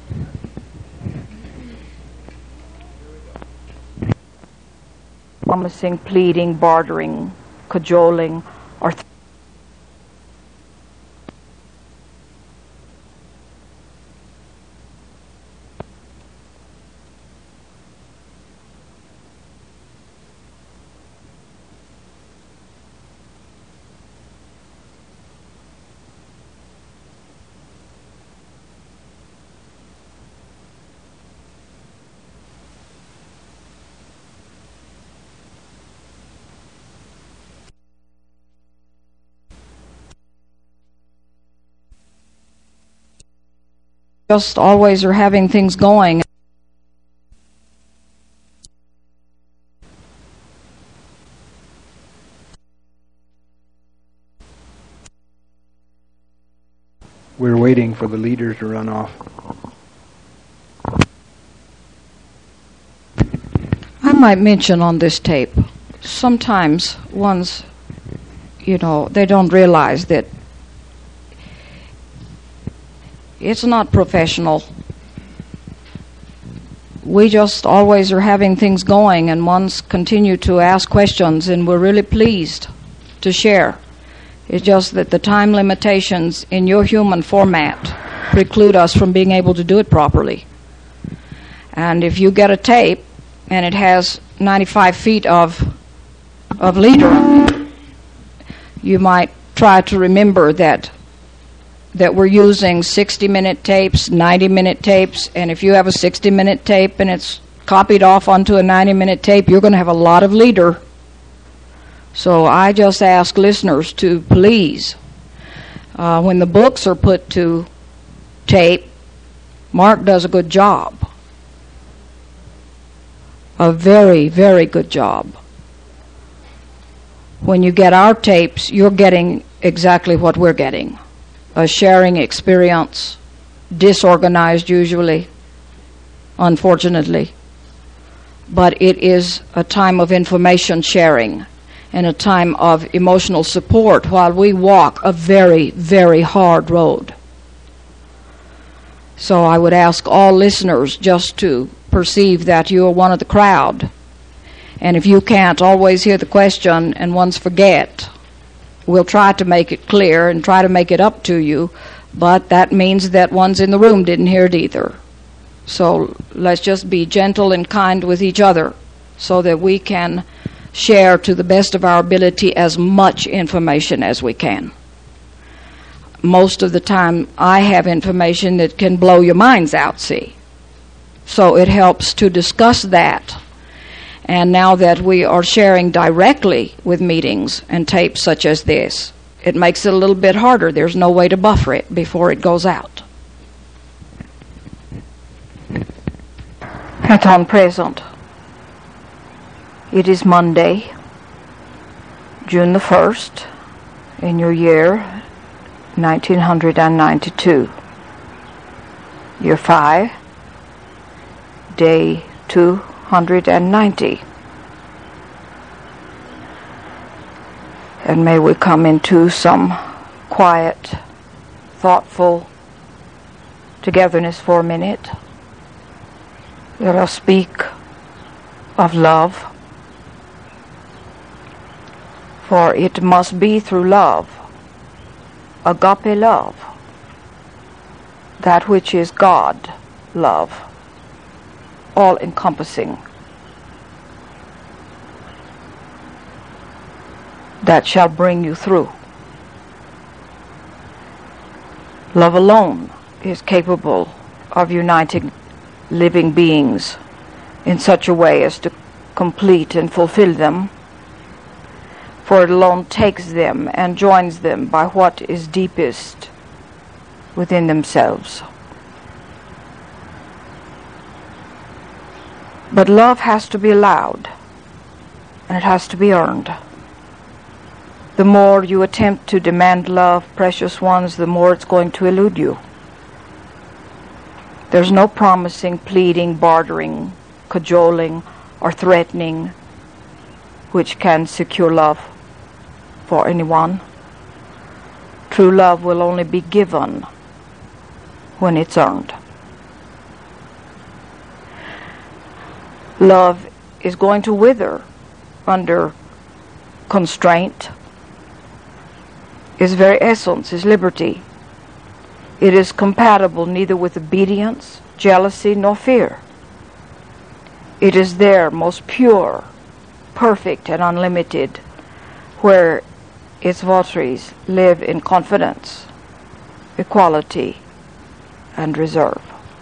Speaker 6: Promising, pleading, bartering, cajoling, or th- just always are having things going.
Speaker 1: We're waiting for the leaders to run off.
Speaker 6: I might mention on this tape, sometimes one's, you know, they don't realize that it's not professional. We just always are having things going, and ones continue to ask questions, and we're really pleased to share. It's just that the time limitations in your human format preclude us from being able to do it properly. And if you get a tape and it has ninety-five feet of of leader, you might try to remember that that we're using sixty-minute tapes, ninety-minute tapes, and if you have a sixty-minute tape and it's copied off onto a ninety-minute tape, you're going to have a lot of leader. So I just ask listeners to please, uh, when the books are put to tape, Mark does a good job. A very, very good job. When you get our tapes, you're getting exactly what we're getting. A sharing experience, disorganized usually, unfortunately. But it is a time of information sharing and a time of emotional support while we walk a very, very hard road. So I would ask all listeners just to perceive that you are one of the crowd. And if you can't always hear the question and once forget, we'll try to make it clear and try to make it up to you, but that means that ones in the room didn't hear it either. So let's just be gentle and kind with each other so that we can share to the best of our ability as much information as we can. Most of the time I have information that can blow your minds out, see. So it helps to discuss that. And now that we are sharing directly with meetings and tapes such as this, it makes it a little bit harder. There's no way to buffer it before it goes out. Herr Ton present. It is Monday, June the first, in your year nineteen ninety-two. Year five, day two hundred ninety. And may we come into some quiet, thoughtful togetherness for a minute. Let us speak of love, for it must be through love, agape love, that which is God love, all-encompassing, that shall bring you through. Love alone is capable of uniting living beings in such a way as to complete and fulfill them, for it alone takes them and joins them by what is deepest within themselves. But love has to be allowed, and it has to be earned. The more you attempt to demand love, precious ones, the more it's going to elude you. There's no promising, pleading, bartering, cajoling, or threatening which can secure love for anyone. True love will only be given when it's earned. Love is going to wither under constraint. Its very essence is liberty. It is compatible neither with obedience, jealousy, nor fear. It is there, most pure, perfect, and unlimited, where its votaries live in confidence, equality, and reserve.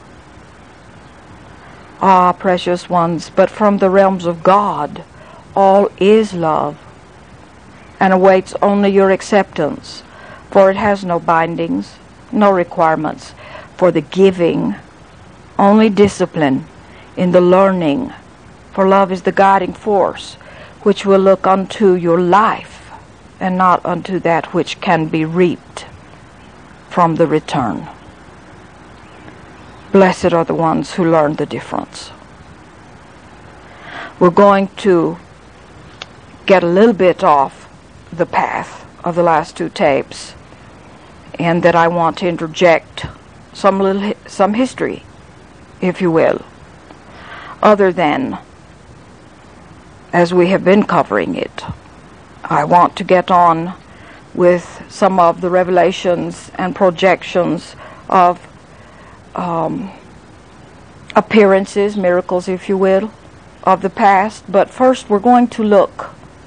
Speaker 6: Ah, precious ones, but from the realms of God, all is love, and awaits only your acceptance, for it has no bindings, no requirements for the giving, only discipline in the learning, for love is the guiding force which will look unto your life and not unto that which can be reaped from the return. Blessed are the ones who learn the difference. We're going to get a little bit off the path of the last two tapes, and that I want to interject some little some history, if you will, other than as we have been covering it. I want to get on with some of the revelations and projections of um, appearances, miracles, if you will, of the past. But first we're going to look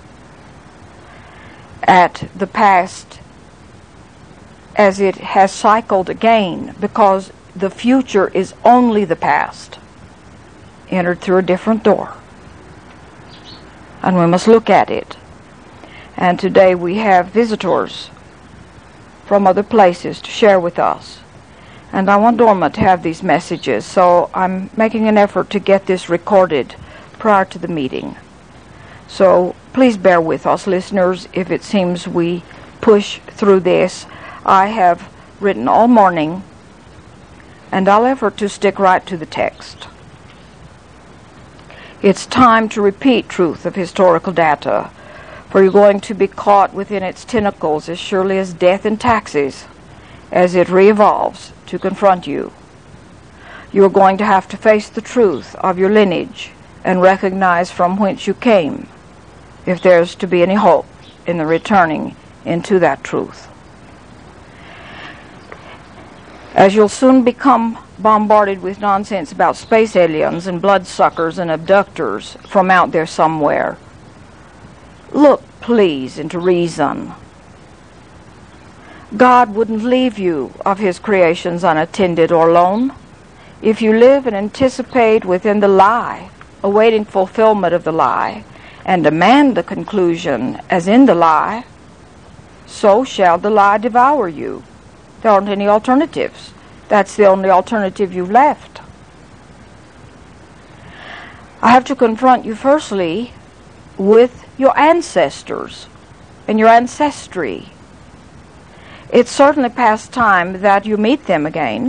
Speaker 6: at the past as it has cycled again, because the future is only the past, entered through a different door. And we must look at it. And today we have visitors from other places to share with us. And I want Dorma to have these messages, so I'm making an effort to get this recorded prior to the meeting. So please bear with us, listeners, if it seems we push through this. I have written all morning, and I'll effort to stick right to the text. It's time to repeat truth of historical data, for you're going to be caught within its tentacles as surely as death and taxes, as it re-evolves to confront you. You're going to have to face the truth of your lineage and recognize from whence you came, if there's to be any hope in the returning into that truth. As you'll soon become bombarded with nonsense about space aliens and bloodsuckers and abductors from out there somewhere, look, please, into reason. God wouldn't leave you of his creations unattended or alone. If you live and anticipate within the lie, awaiting fulfillment of the lie, and demand the conclusion as in the lie, so shall the lie devour you. There aren't any alternatives. That's the only alternative you've left. I have to confront you firstly with your ancestors and your ancestry. It's certainly past time that you meet them again.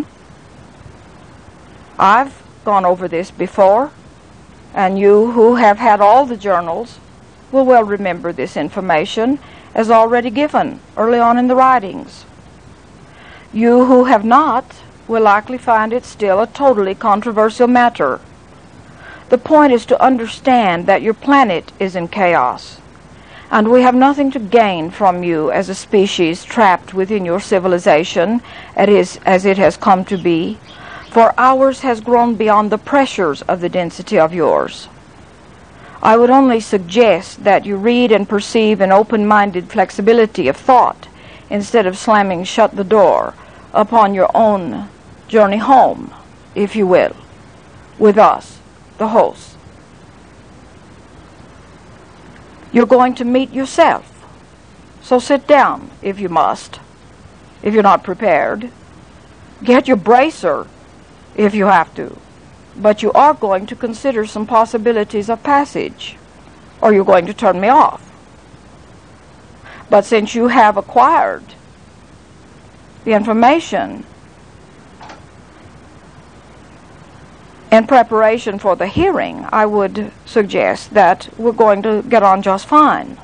Speaker 6: I've gone over this before, and you who have had all the journals will well remember this information as already given early on in the writings. You who have not will likely find it still a totally controversial matter. The point is to understand that your planet is in chaos, and we have nothing to gain from you as a species trapped within your civilization as it has come to be, for ours has grown beyond the pressures of the density of yours. I would only suggest that you read and perceive an open-minded flexibility of thought instead of slamming shut the door upon your own journey home, if you will, with us, the hosts. You're going to meet yourself, so sit down if you must, if you're not prepared. Get your bracer if you have to, but you are going to consider some possibilities of passage, or you're going to turn me off. But since you have acquired the information in preparation for the hearing, I would suggest that we're going to get on just fine.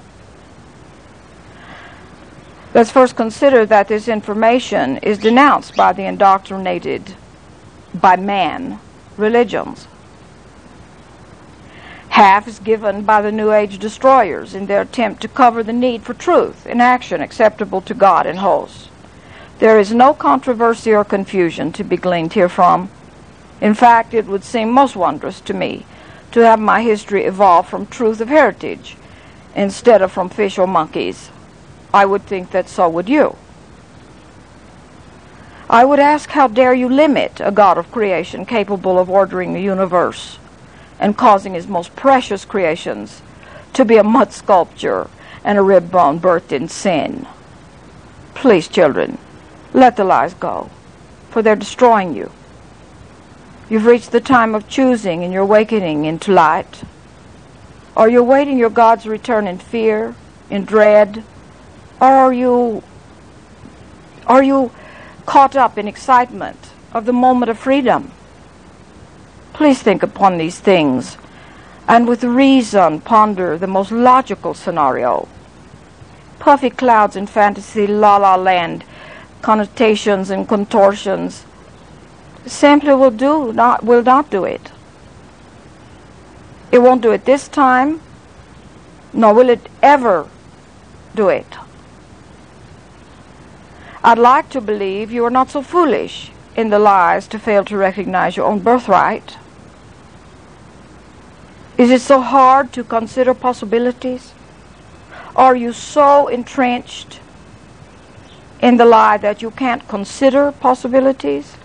Speaker 6: Let's first consider that this information is denounced by the indoctrinated, by man, religions. Half is given by the New Age destroyers in their attempt to cover the need for truth in action acceptable to God and hosts. There is no controversy or confusion to be gleaned herefrom. In fact, it would seem most wondrous to me to have my history evolve from truth of heritage instead of from fish or monkeys. I would think that so would you. I would ask, how dare you limit a God of creation capable of ordering the universe and causing his most precious creations to be a mud sculpture and a rib bone birthed in sin? Please, children, let the lies go, for they're destroying you. You've reached the time of choosing, and you're awakening into light. Are you awaiting your God's return in fear, in dread, or are you, are you caught up in excitement of the moment of freedom? Please think upon these things, and with reason ponder the most logical scenario. Puffy clouds in fantasy, la-la land, connotations and contortions simply will do not will not do it. It won't do it this time, nor will it ever do it. I'd like to believe you are not so foolish in the lies to fail to recognize your own birthright. Is it so hard to consider possibilities? Are you so entrenched in the lie that you can't consider possibilities?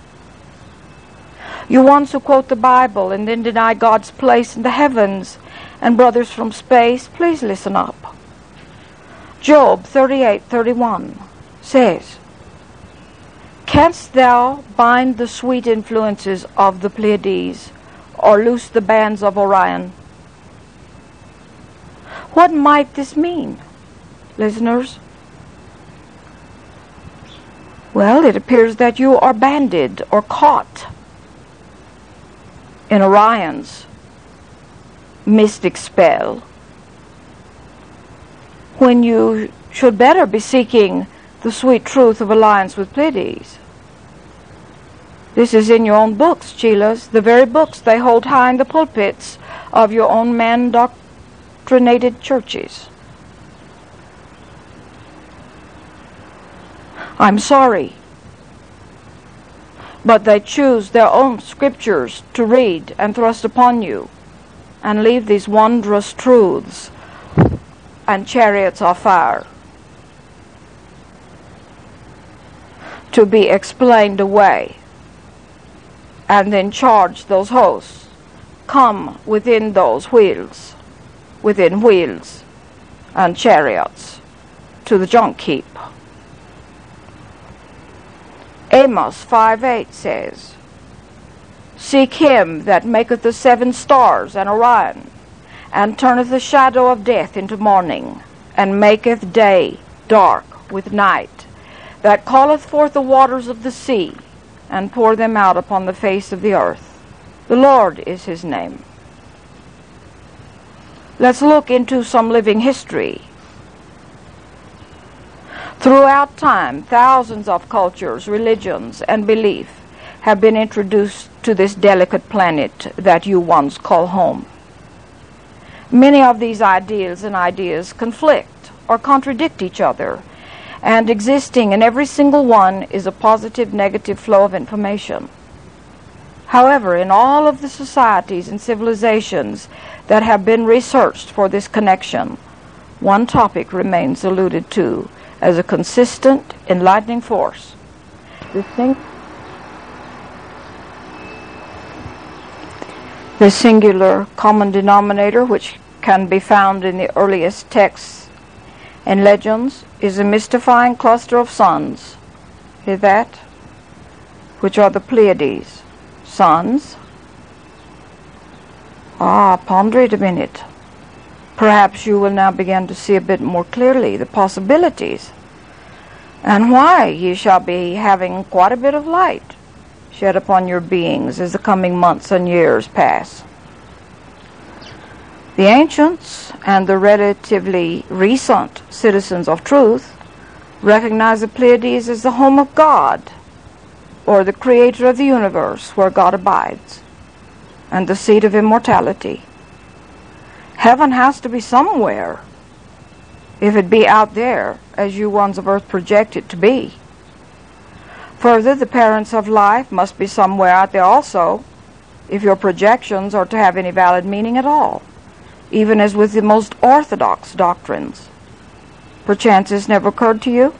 Speaker 6: You ones who quote the Bible and then deny God's place in the heavens, and brothers from space, please listen up. Job thirty-eight thirty-one says, "Canst thou bind the sweet influences of the Pleiades, or loose the bands of Orion?" What might this mean, listeners? Well, it appears that you are banded or caught in Orion's mystic spell, when you should better be seeking the sweet truth of alliance with Pleiades. This is in your own books, Chelas, the very books they hold high in the pulpits of your own man-doctrinated churches. I'm sorry. But they choose their own scriptures to read and thrust upon you, and leave these wondrous truths and chariots of fire to be explained away, and then charge those hosts, come within those wheels, within wheels and chariots, to the junk heap. Amos five eight says, Seek him that maketh the seven stars and Orion, and turneth the shadow of death into morning, and maketh day dark with night, that calleth forth the waters of the sea, and pour them out upon the face of the earth. The Lord is his name. Let's look into some living history. Throughout time, thousands of cultures, religions, and belief have been introduced to this delicate planet that you once call home. Many of these ideals and ideas conflict or contradict each other, and existing in every single one is a positive-negative flow of information. However, in all of the societies and civilizations that have been researched for this connection, one topic remains alluded to as a consistent, enlightening force. The sing- the singular common denominator, which can be found in the earliest texts and legends, is a mystifying cluster of suns. Hear that? Which are the Pleiades. Suns? Ah, ponder it a minute. Perhaps you will now begin to see a bit more clearly the possibilities, and why ye shall be having quite a bit of light shed upon your beings as the coming months and years pass. The ancients and the relatively recent citizens of truth recognize the Pleiades as the home of God, or the creator of the universe where God abides, and the seat of immortality. Heaven has to be somewhere, if it be out there, as you ones of earth project it to be. Further, the parents of life must be somewhere out there also, if your projections are to have any valid meaning at all, even as with the most orthodox doctrines. Perchance this never occurred to you?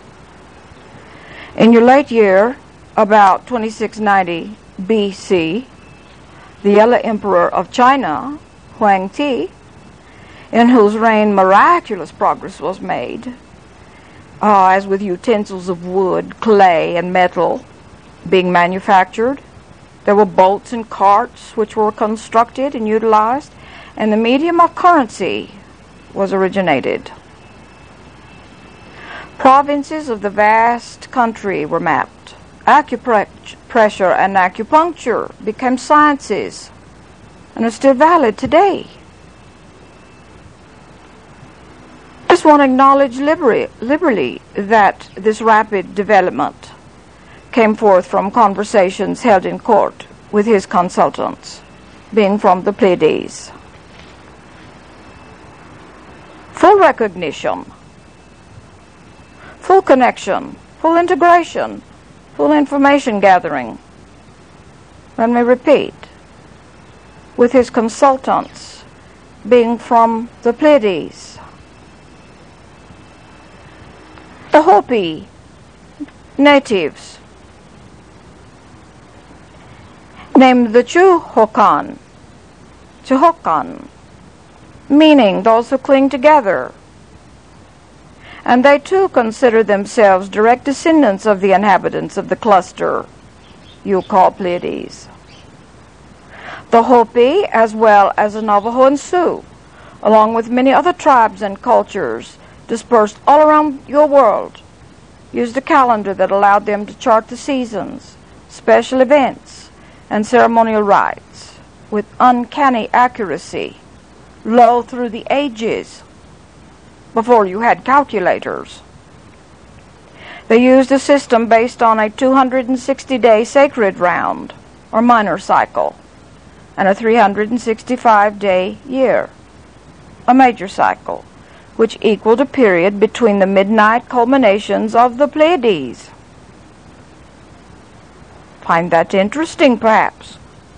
Speaker 6: In your late year, about twenty-six ninety B C, the Yellow Emperor of China, Huang Ti, in whose reign miraculous progress was made, uh, as with utensils of wood, clay, and metal being manufactured. There were boats and carts which were constructed and utilized, and the medium of currency was originated. Provinces of the vast country were mapped. Acupressure and acupuncture became sciences and are still valid today. I just want to acknowledge liberally, liberally that this rapid development came forth from conversations held in court with his consultants, being from the Pleiades. Full recognition, full connection, full integration, full information gathering. Let me repeat, with his consultants being from the Pleiades. The Hopi natives, named the Chuhokan, Chuhokan, meaning those who cling together. And they too consider themselves direct descendants of the inhabitants of the cluster you call Pleiades. The Hopi, as well as the Navajo and Sioux, along with many other tribes and cultures dispersed all around your world, used a calendar that allowed them to chart the seasons, special events, and ceremonial rites with uncanny accuracy, lo through the ages, before you had calculators. They used a system based on a two hundred sixty day sacred round, or minor cycle, and a three hundred sixty-five day year, a major cycle, which equaled a period between the midnight culminations of the Pleiades. Find that interesting, perhaps.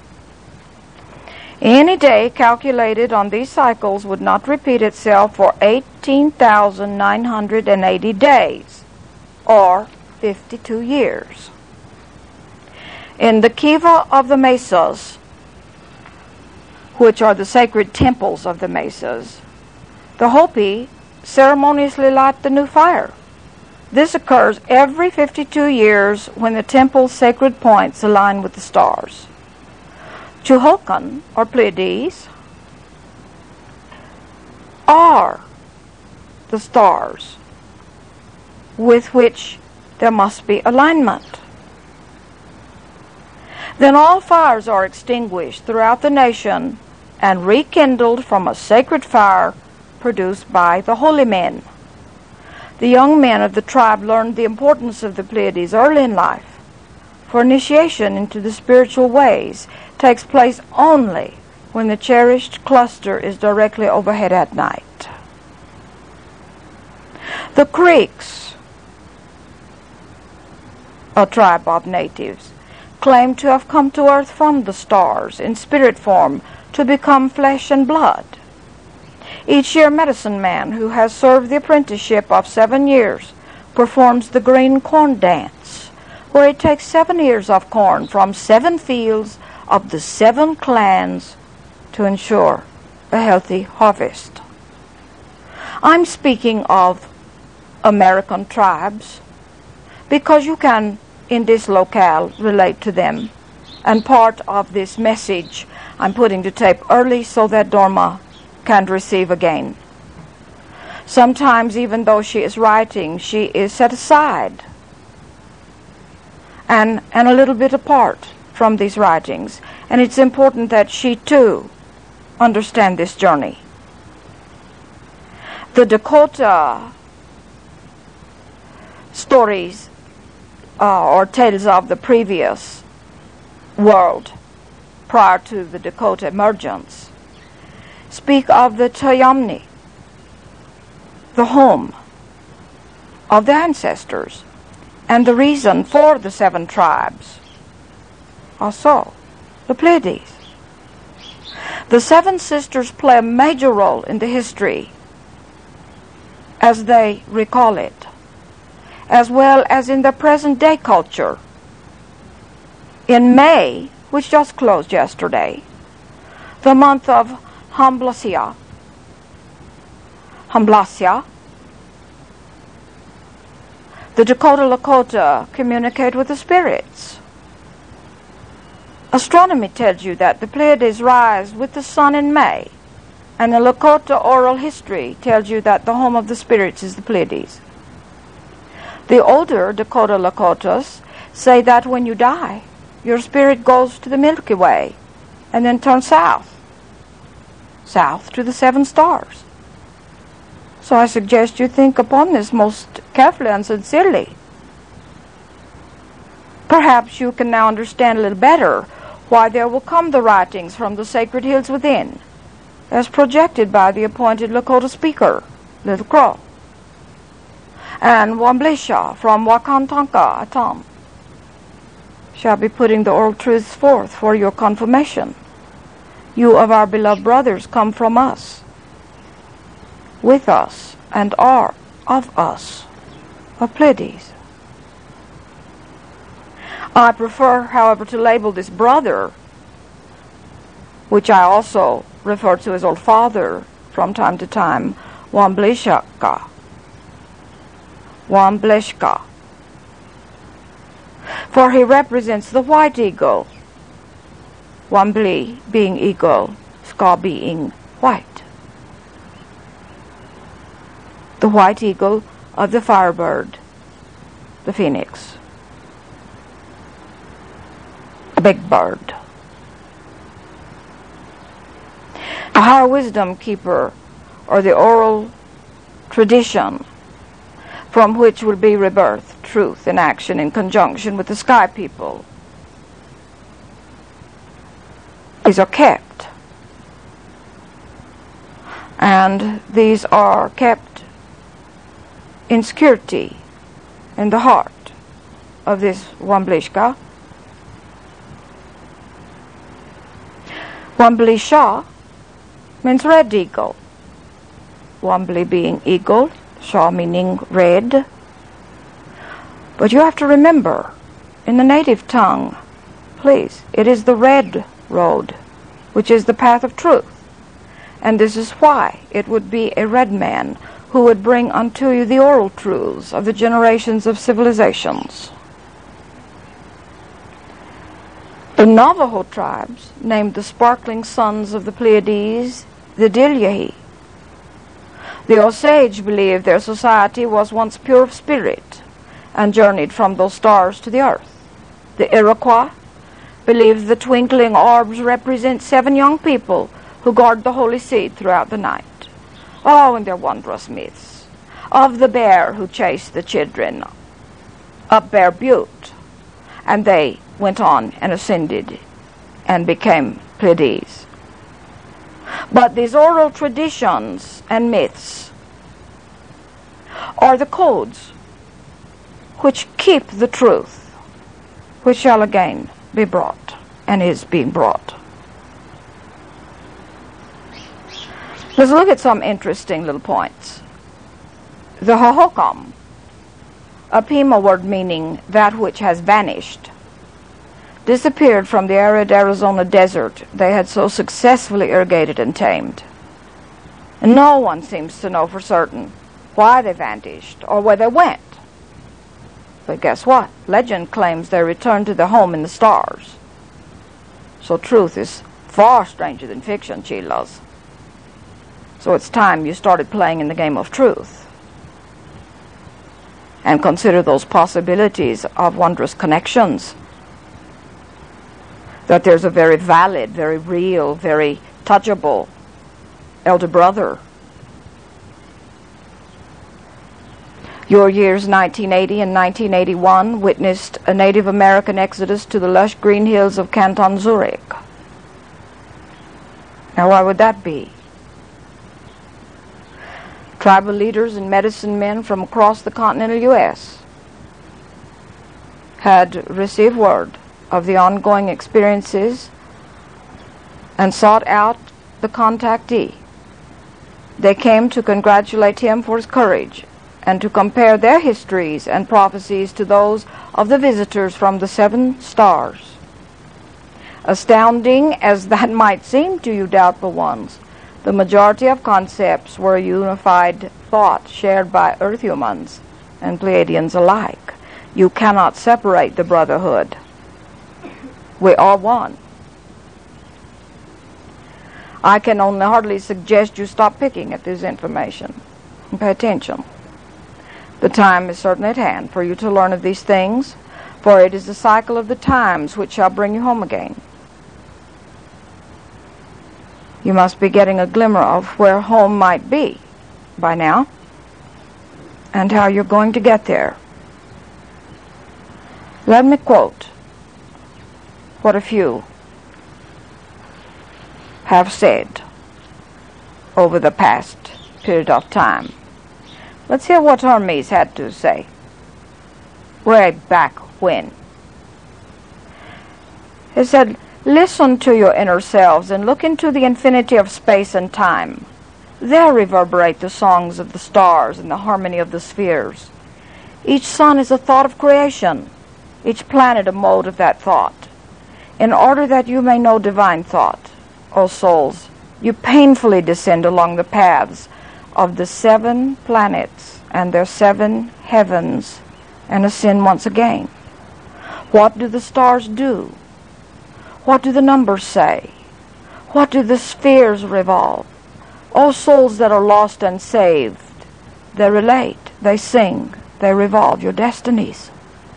Speaker 6: Any day calculated on these cycles would not repeat itself for eighteen thousand nine hundred eighty days, or fifty-two years. In the Kiva of the Mesas, which are the sacred temples of the Mesas, the Hopi ceremoniously light the new fire. This occurs every fifty-two years when the temple's sacred points align with the stars. Chuhokan, or Pleiades, are the stars with which there must be alignment. Then all fires are extinguished throughout the nation and rekindled from a sacred fire produced by the holy men. The young men of the tribe learned the importance of the Pleiades early in life, for initiation into the spiritual ways takes place only when the cherished cluster is directly overhead at night. The Creeks, a tribe of natives, claim to have come to earth from the stars in spirit form to become flesh and blood. Each year, medicine man who has served the apprenticeship of seven years performs the green corn dance, where he takes seven ears of corn from seven fields of the seven clans to ensure a healthy harvest. I'm speaking of American tribes because you can, in this locale, relate to them. And part of this message I'm putting to tape early so that Dorma can receive again. Sometimes, even though she is writing, she is set aside and, and a little bit apart from these writings. And it's important that she, too, understand this journey. The Dakota stories uh, or tales of the previous world prior to the Dakota emergence speak of the Tayamni, the home of the ancestors, and the reason for the seven tribes. Also, the Pleiades. The seven sisters play a major role in the history as they recall it, as well as in the present-day culture. In May, which just closed yesterday, the month of Hamblasia, Hamblasia, the Dakota Lakota communicate with the spirits. Astronomy tells you that the Pleiades rise with the sun in May, and the Lakota oral history tells you that the home of the spirits is the Pleiades. The older Dakota Lakotas say that when you die, your spirit goes to the Milky Way and then turns south, south to the seven stars. So I suggest you think upon this most carefully and sincerely. Perhaps you can now understand a little better why there will come the writings from the sacred hills within, as projected by the appointed Lakota speaker, Little Crow, and Wamblisha from Wakantanka Atam shall be putting the oral truths forth for your confirmation. You of our beloved brothers come from us, with us, and are of us, of Pleiades. I prefer, however, to label this brother, which I also refer to as old father from time to time, Wamblishaka. Wamblishka. For he represents the white eagle, Wambli being eagle, Ska being white. The white eagle of the firebird, the phoenix. A big bird. A higher wisdom keeper, or the oral tradition from which will be rebirth, truth, and action in conjunction with the sky people. These are kept. And these are kept in security in the heart of this Wamblishka. Wamblisha means red eagle. Wambli being eagle, Shah meaning red. But you have to remember, in the native tongue, please, it is the red road, which is the path of truth. And this is why it would be a red man who would bring unto you the oral truths of the generations of civilizations. The Navajo tribes named the sparkling sons of the Pleiades the Dilyahi. The Osage believed their society was once pure of spirit and journeyed from those stars to the earth. The Iroquois believed the twinkling orbs represent seven young people who guard the holy seed throughout the night. Oh, and their wondrous myths of the bear who chased the children up Bear Butte, and they went on and ascended and became Pleiades. But these oral traditions and myths are the codes which keep the truth, which shall again be brought and is being brought. Let's look at some interesting little points. The Hohokam, a Pima word meaning that which has vanished, disappeared from the arid Arizona desert they had so successfully irrigated and tamed. And no one seems to know for certain why they vanished or where they went. But guess what? Legend claims they returned to their home in the stars. So truth is far stranger than fiction, Chilas. So it's time you started playing in the game of truth and consider those possibilities of wondrous connections. That there's a very valid, very real, very touchable elder brother. Your years nineteen eighty and nineteen eighty-one witnessed a Native American exodus to the lush green hills of Canton Zurich. Now why would that be? Tribal leaders and medicine men from across the continental U S had received word of the ongoing experiences and sought out the contactee. They came to congratulate him for his courage and to compare their histories and prophecies to those of the visitors from the seven stars. Astounding as that might seem to you doubtful ones, the majority of concepts were a unified thought shared by Earth humans and Pleiadians alike. You cannot separate the brotherhood. We are one. I can only hardly suggest you stop picking at this information and pay attention. The time is certainly at hand for you to learn of these things, for it is the cycle of the times which shall bring you home again. You must be getting a glimmer of where home might be by now and how you're going to get there. Let me quote what a few have said over the past period of time. Let's hear what Hermes had to say way back when. He said, listen to your inner selves and look into the infinity of space and time. There reverberate the songs of the stars and the harmony of the spheres. Each sun is a thought of creation, each planet a mode of that thought. In order that you may know divine thought, O souls, you painfully descend along the paths of the seven planets and their seven heavens and ascend once again. What do the stars do? What do the numbers say? What do the spheres revolve? O souls that are lost and saved, they relate, they sing, they revolve your destinies.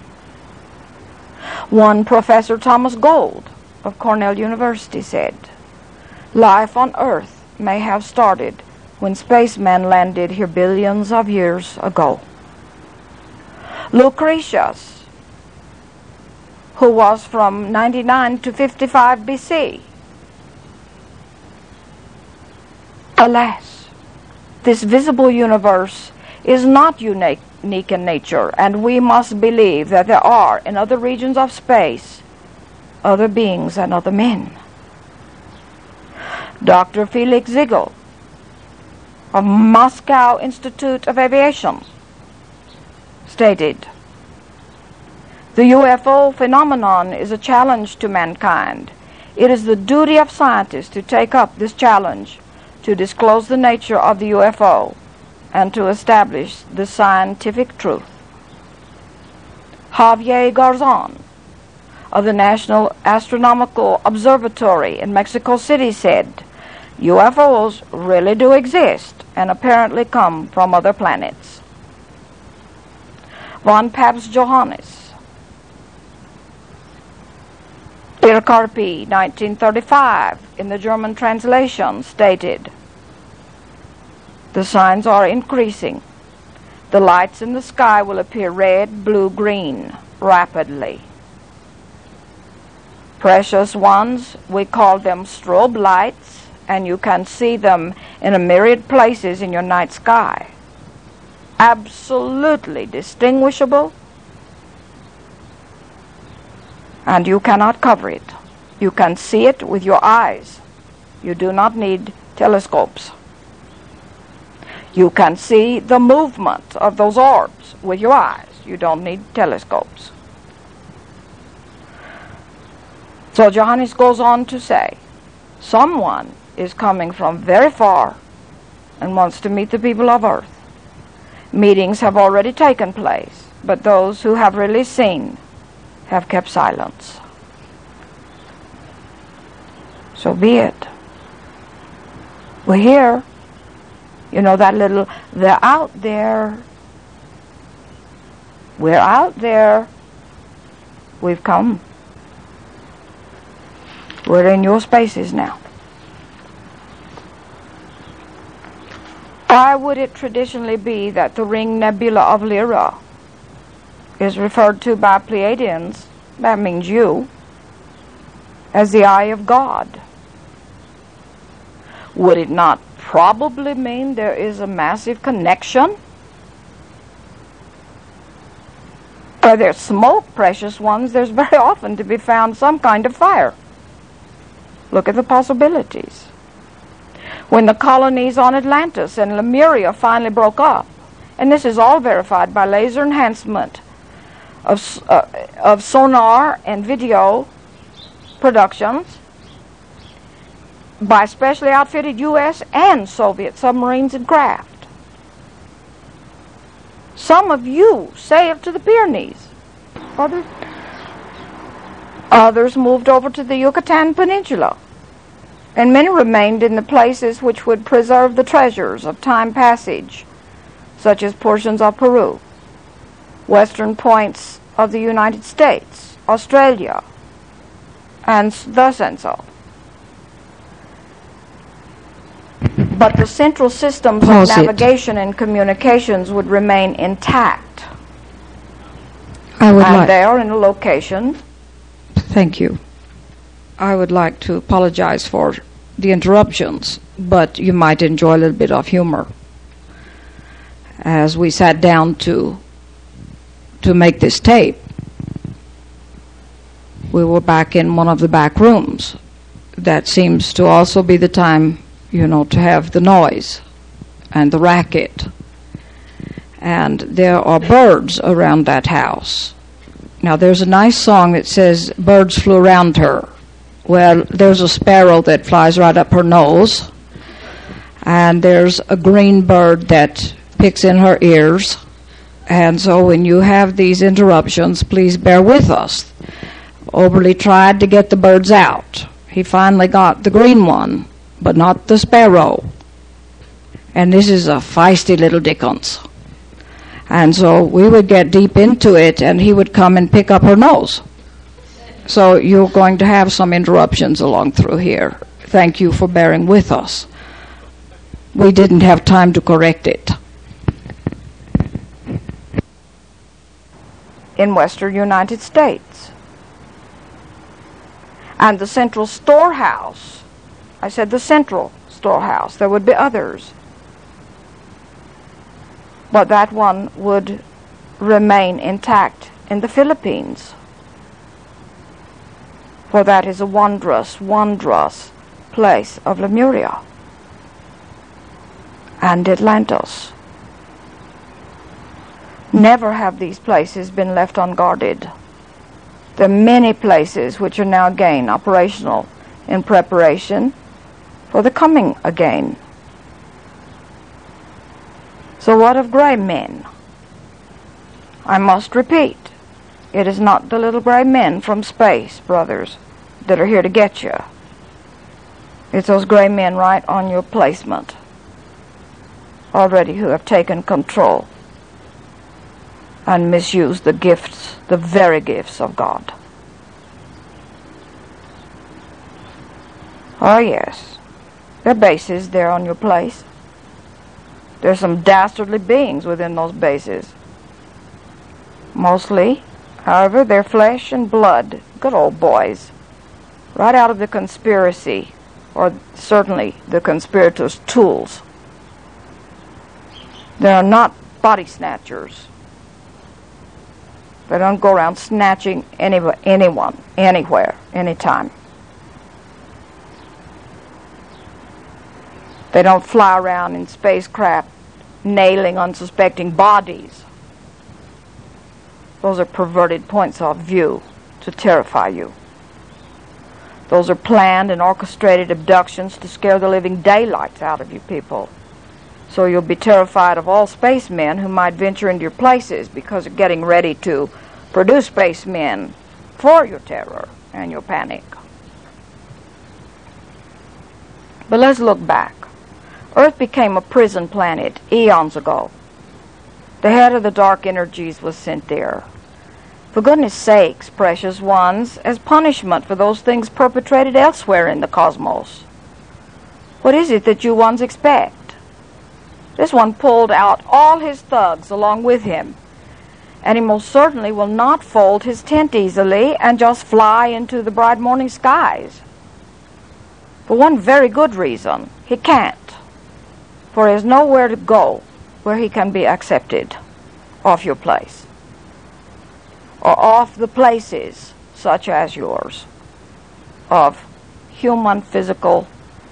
Speaker 6: One Professor Thomas Gold of Cornell University said, life on Earth may have started when spacemen landed here billions of years ago. Lucretius, who was from ninety-nine to fifty-five B C, alas, This visible universe is not unique, unique in nature, and we must believe that there are, in other regions of space, other beings and other men. Doctor Felix Ziegel of Moscow Institute of Aviation stated, "The U F O phenomenon is a challenge to mankind. It is the duty of scientists to take up this challenge, to disclose the nature of the U F O, and to establish the scientific truth." Javier Garzon of the National Astronomical Observatory in Mexico City said, "U F Os really do exist and apparently come from other planets." Von Pabst Johannes, Ir Carpi, nineteen thirty-five, in the German translation, stated, "The signs are increasing. The lights in the sky will appear red, blue, green rapidly. Precious ones, we call them strobe lights, and you can see them in a myriad places in your night sky. Absolutely distinguishable, and you cannot cover it. You can see it with your eyes. You do not need telescopes. You can see the movement of those orbs with your eyes. You don't need telescopes." So Johannes goes on to say, someone is coming from very far and wants to meet the people of Earth. Meetings have already taken place, but those who have really seen have kept silence. So be it. We're here. You know that little, they're out there. We're out there. We've come. We're in your spaces now. Why would it traditionally be that the ring nebula of Lyra is referred to by Pleiadians, that means you, as the eye of God? Would it not probably mean there is a massive connection? Where there's smoke, precious ones, there's very often to be found some kind of fire. Look at the possibilities. When the colonies on Atlantis and Lemuria finally broke up, and this is all verified by laser enhancement of, uh, of sonar and video productions by specially outfitted U S and Soviet submarines and craft. Some of you sailed to the Pyrenees. Others, others moved over to the Yucatan Peninsula. And many remained in the places which would preserve the treasures of time passage, such as portions of Peru, western points of the United States, Australia, and thus and so. But the central systems
Speaker 2: Pause
Speaker 6: of
Speaker 2: it.
Speaker 6: navigation and communications would remain intact.
Speaker 2: I would
Speaker 6: And
Speaker 2: like.
Speaker 6: they are in a location.
Speaker 2: Thank you. I would like to apologize for the interruptions, but you might enjoy a little bit of humor. As we sat down to to make this tape, we were back in one of the back rooms. That seems to also be the time, you know, to have the noise and the racket. And there are birds around that house. Now, there's a nice song that says, "Birds flew around her." Well, there's a sparrow that flies right up her nose, and there's a green bird that picks in her ears. And so when you have these interruptions, please bear with us. Oberle tried to get the birds out. He finally got the green one, but not the sparrow. And this is a feisty little Dickens. And so we would get deep into it, and he would come and pick up her nose. So you're going to have some interruptions along through here. Thank you for bearing with us. We didn't have time to correct it.
Speaker 6: In western United States. And the central storehouse, I said the central storehouse, there would be others, but that one would remain intact in the Philippines. For that is a wondrous, wondrous place of Lemuria and Atlantis. Never have these places been left unguarded. There are many places which are now again operational in preparation for the coming again. So what of gray men? I must repeat, it is not the little gray men from space, brothers, that are here to get you. It's those gray men right on your placement already who have taken control and misused the gifts, the very gifts of God. Oh yes, there are bases there on your place. There's some dastardly beings within those bases. Mostly, however, they're flesh and blood, good old boys, right out of the conspiracy, or certainly the conspirators' tools. They are not body snatchers. They don't go around snatching any, anyone, anywhere, anytime. They don't fly around in spacecraft nailing unsuspecting bodies. Those are perverted points of view to terrify you. Those are planned and orchestrated abductions to scare the living daylights out of you people. So you'll be terrified of all spacemen who might venture into your places because they're getting ready to produce spacemen for your terror and your panic. But let's look back. Earth became a prison planet eons ago. The head of the dark energies was sent there. For goodness sakes, precious ones, as punishment for those things perpetrated elsewhere in the cosmos. What is it that you ones expect? This one pulled out all his thugs along with him, and he most certainly will not fold his tent easily and just fly into the bright morning skies. For one very good reason, he can't. For he has nowhere to go where he can be accepted off your place, or off the places such as yours of human physical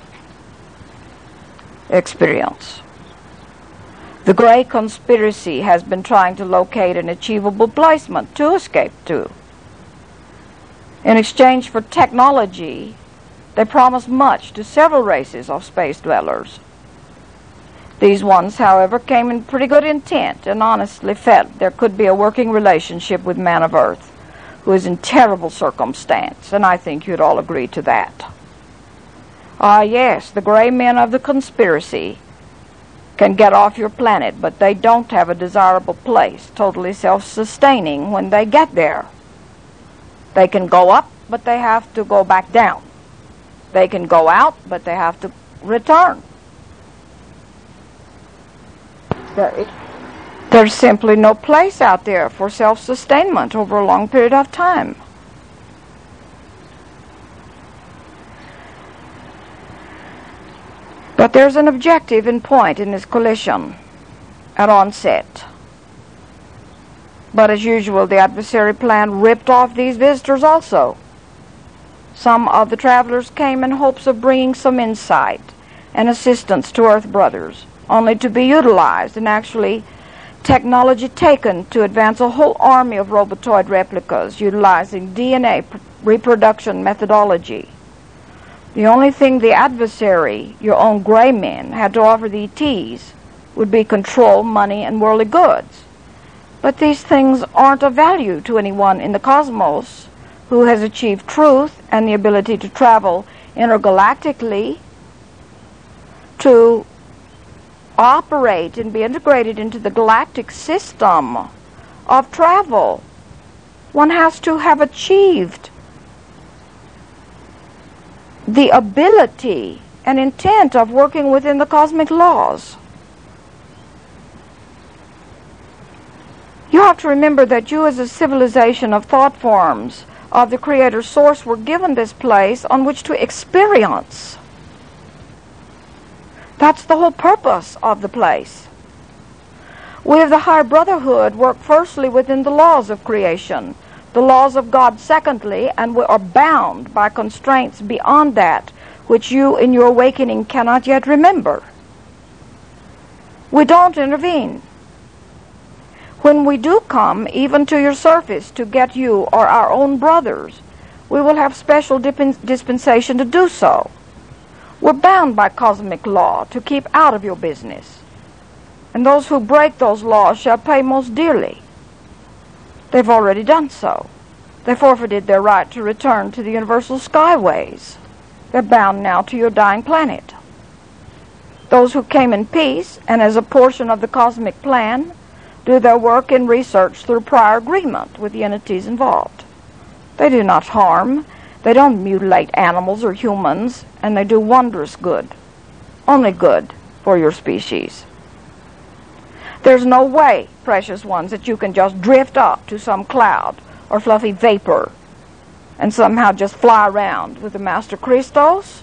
Speaker 6: experience. The Grey Conspiracy has been trying to locate an achievable placement to escape to. In exchange for technology, they promise much to several races of space dwellers. These ones, however, came in pretty good intent and honestly felt there could be a working relationship with man of Earth, who is in terrible circumstance, and I think you'd all agree to that. Ah, yes, the gray men of the conspiracy can get off your planet, but they don't have a desirable place, totally self-sustaining when they get there. They can go up, but they have to go back down. They can go out, but they have to return. There, there's simply no place out there for self-sustainment over a long period of time. But there's an objective in point in this collision at onset. But as usual, the adversary plan ripped off these visitors also. Some of the travelers came in hopes of bringing some insight and assistance to Earth brothers, only to be utilized and actually technology taken to advance a whole army of robotoid replicas utilizing D N A pr- reproduction methodology. The only thing the adversary, your own gray men, had to offer the E Ts would be control, money, and worldly goods. But these things aren't of value to anyone in the cosmos who has achieved truth and the ability to travel intergalactically, to operate and be integrated into the galactic system of travel. One has to have achieved the ability and intent of working within the cosmic laws. You have to remember that you as a civilization of thought forms of the Creator Source were given this place on which to experience. That's the whole purpose of the place.
Speaker 2: We of the higher brotherhood work firstly within the laws of creation, the laws of God secondly, and we are bound by constraints beyond that which you in your awakening cannot yet remember. We don't intervene. When we do come, even to your surface, to get you or our own brothers, we will have special dip- dispensation to do so. We're bound by cosmic law to keep out of your business. And those who break those laws shall pay most dearly. They've already done so. They forfeited their right to return to the universal skyways. They're bound now to your dying planet. Those who came in peace and as a portion of the cosmic plan do their work in research through prior agreement with the entities involved. They do not harm, they don't mutilate animals or humans, and they do wondrous good, only good for your species. There's no way, precious ones, that you can just drift up to some cloud or fluffy vapor and somehow just fly around with the Master Christos.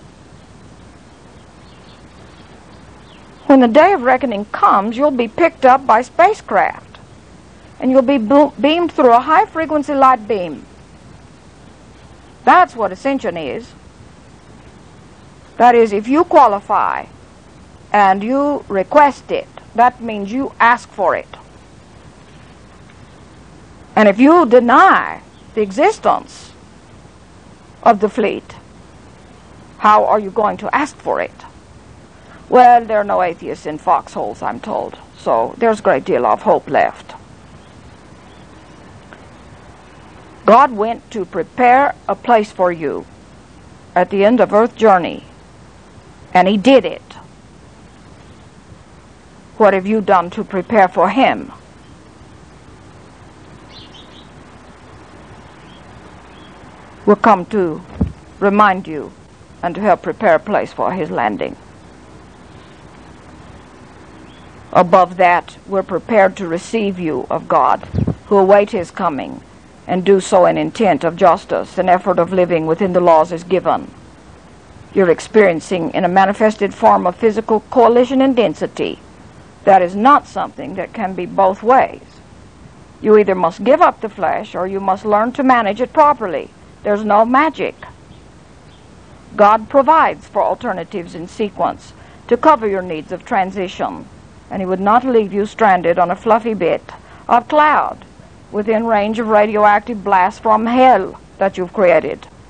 Speaker 2: When the day of reckoning comes, you'll be picked up by spacecraft, and you'll be bo- beamed through a high-frequency light beam. That's what ascension is. That is, if you qualify and you request it, that means you ask for it. And if you deny the existence of the fleet, how are you going to ask for it? Well, there are no atheists in foxholes, I'm told, so there's a great deal of hope left. God went to prepare a place for you at the end of Earth journey, and He did it. What have you done to prepare for Him? We'll come to remind you and to help prepare a place for His landing. Above that, we're prepared to receive you of God, who await His coming, and do so in intent of justice, an effort of living within the laws is given. You're experiencing in a manifested form of physical coalition and density. That is not something that can be both ways. You either must give up the flesh or you must learn to manage it properly. There's no magic. God provides for alternatives in sequence to cover your needs of transition, and He would not leave you stranded on a fluffy bit of cloud within range of radioactive blasts from hell that you've created.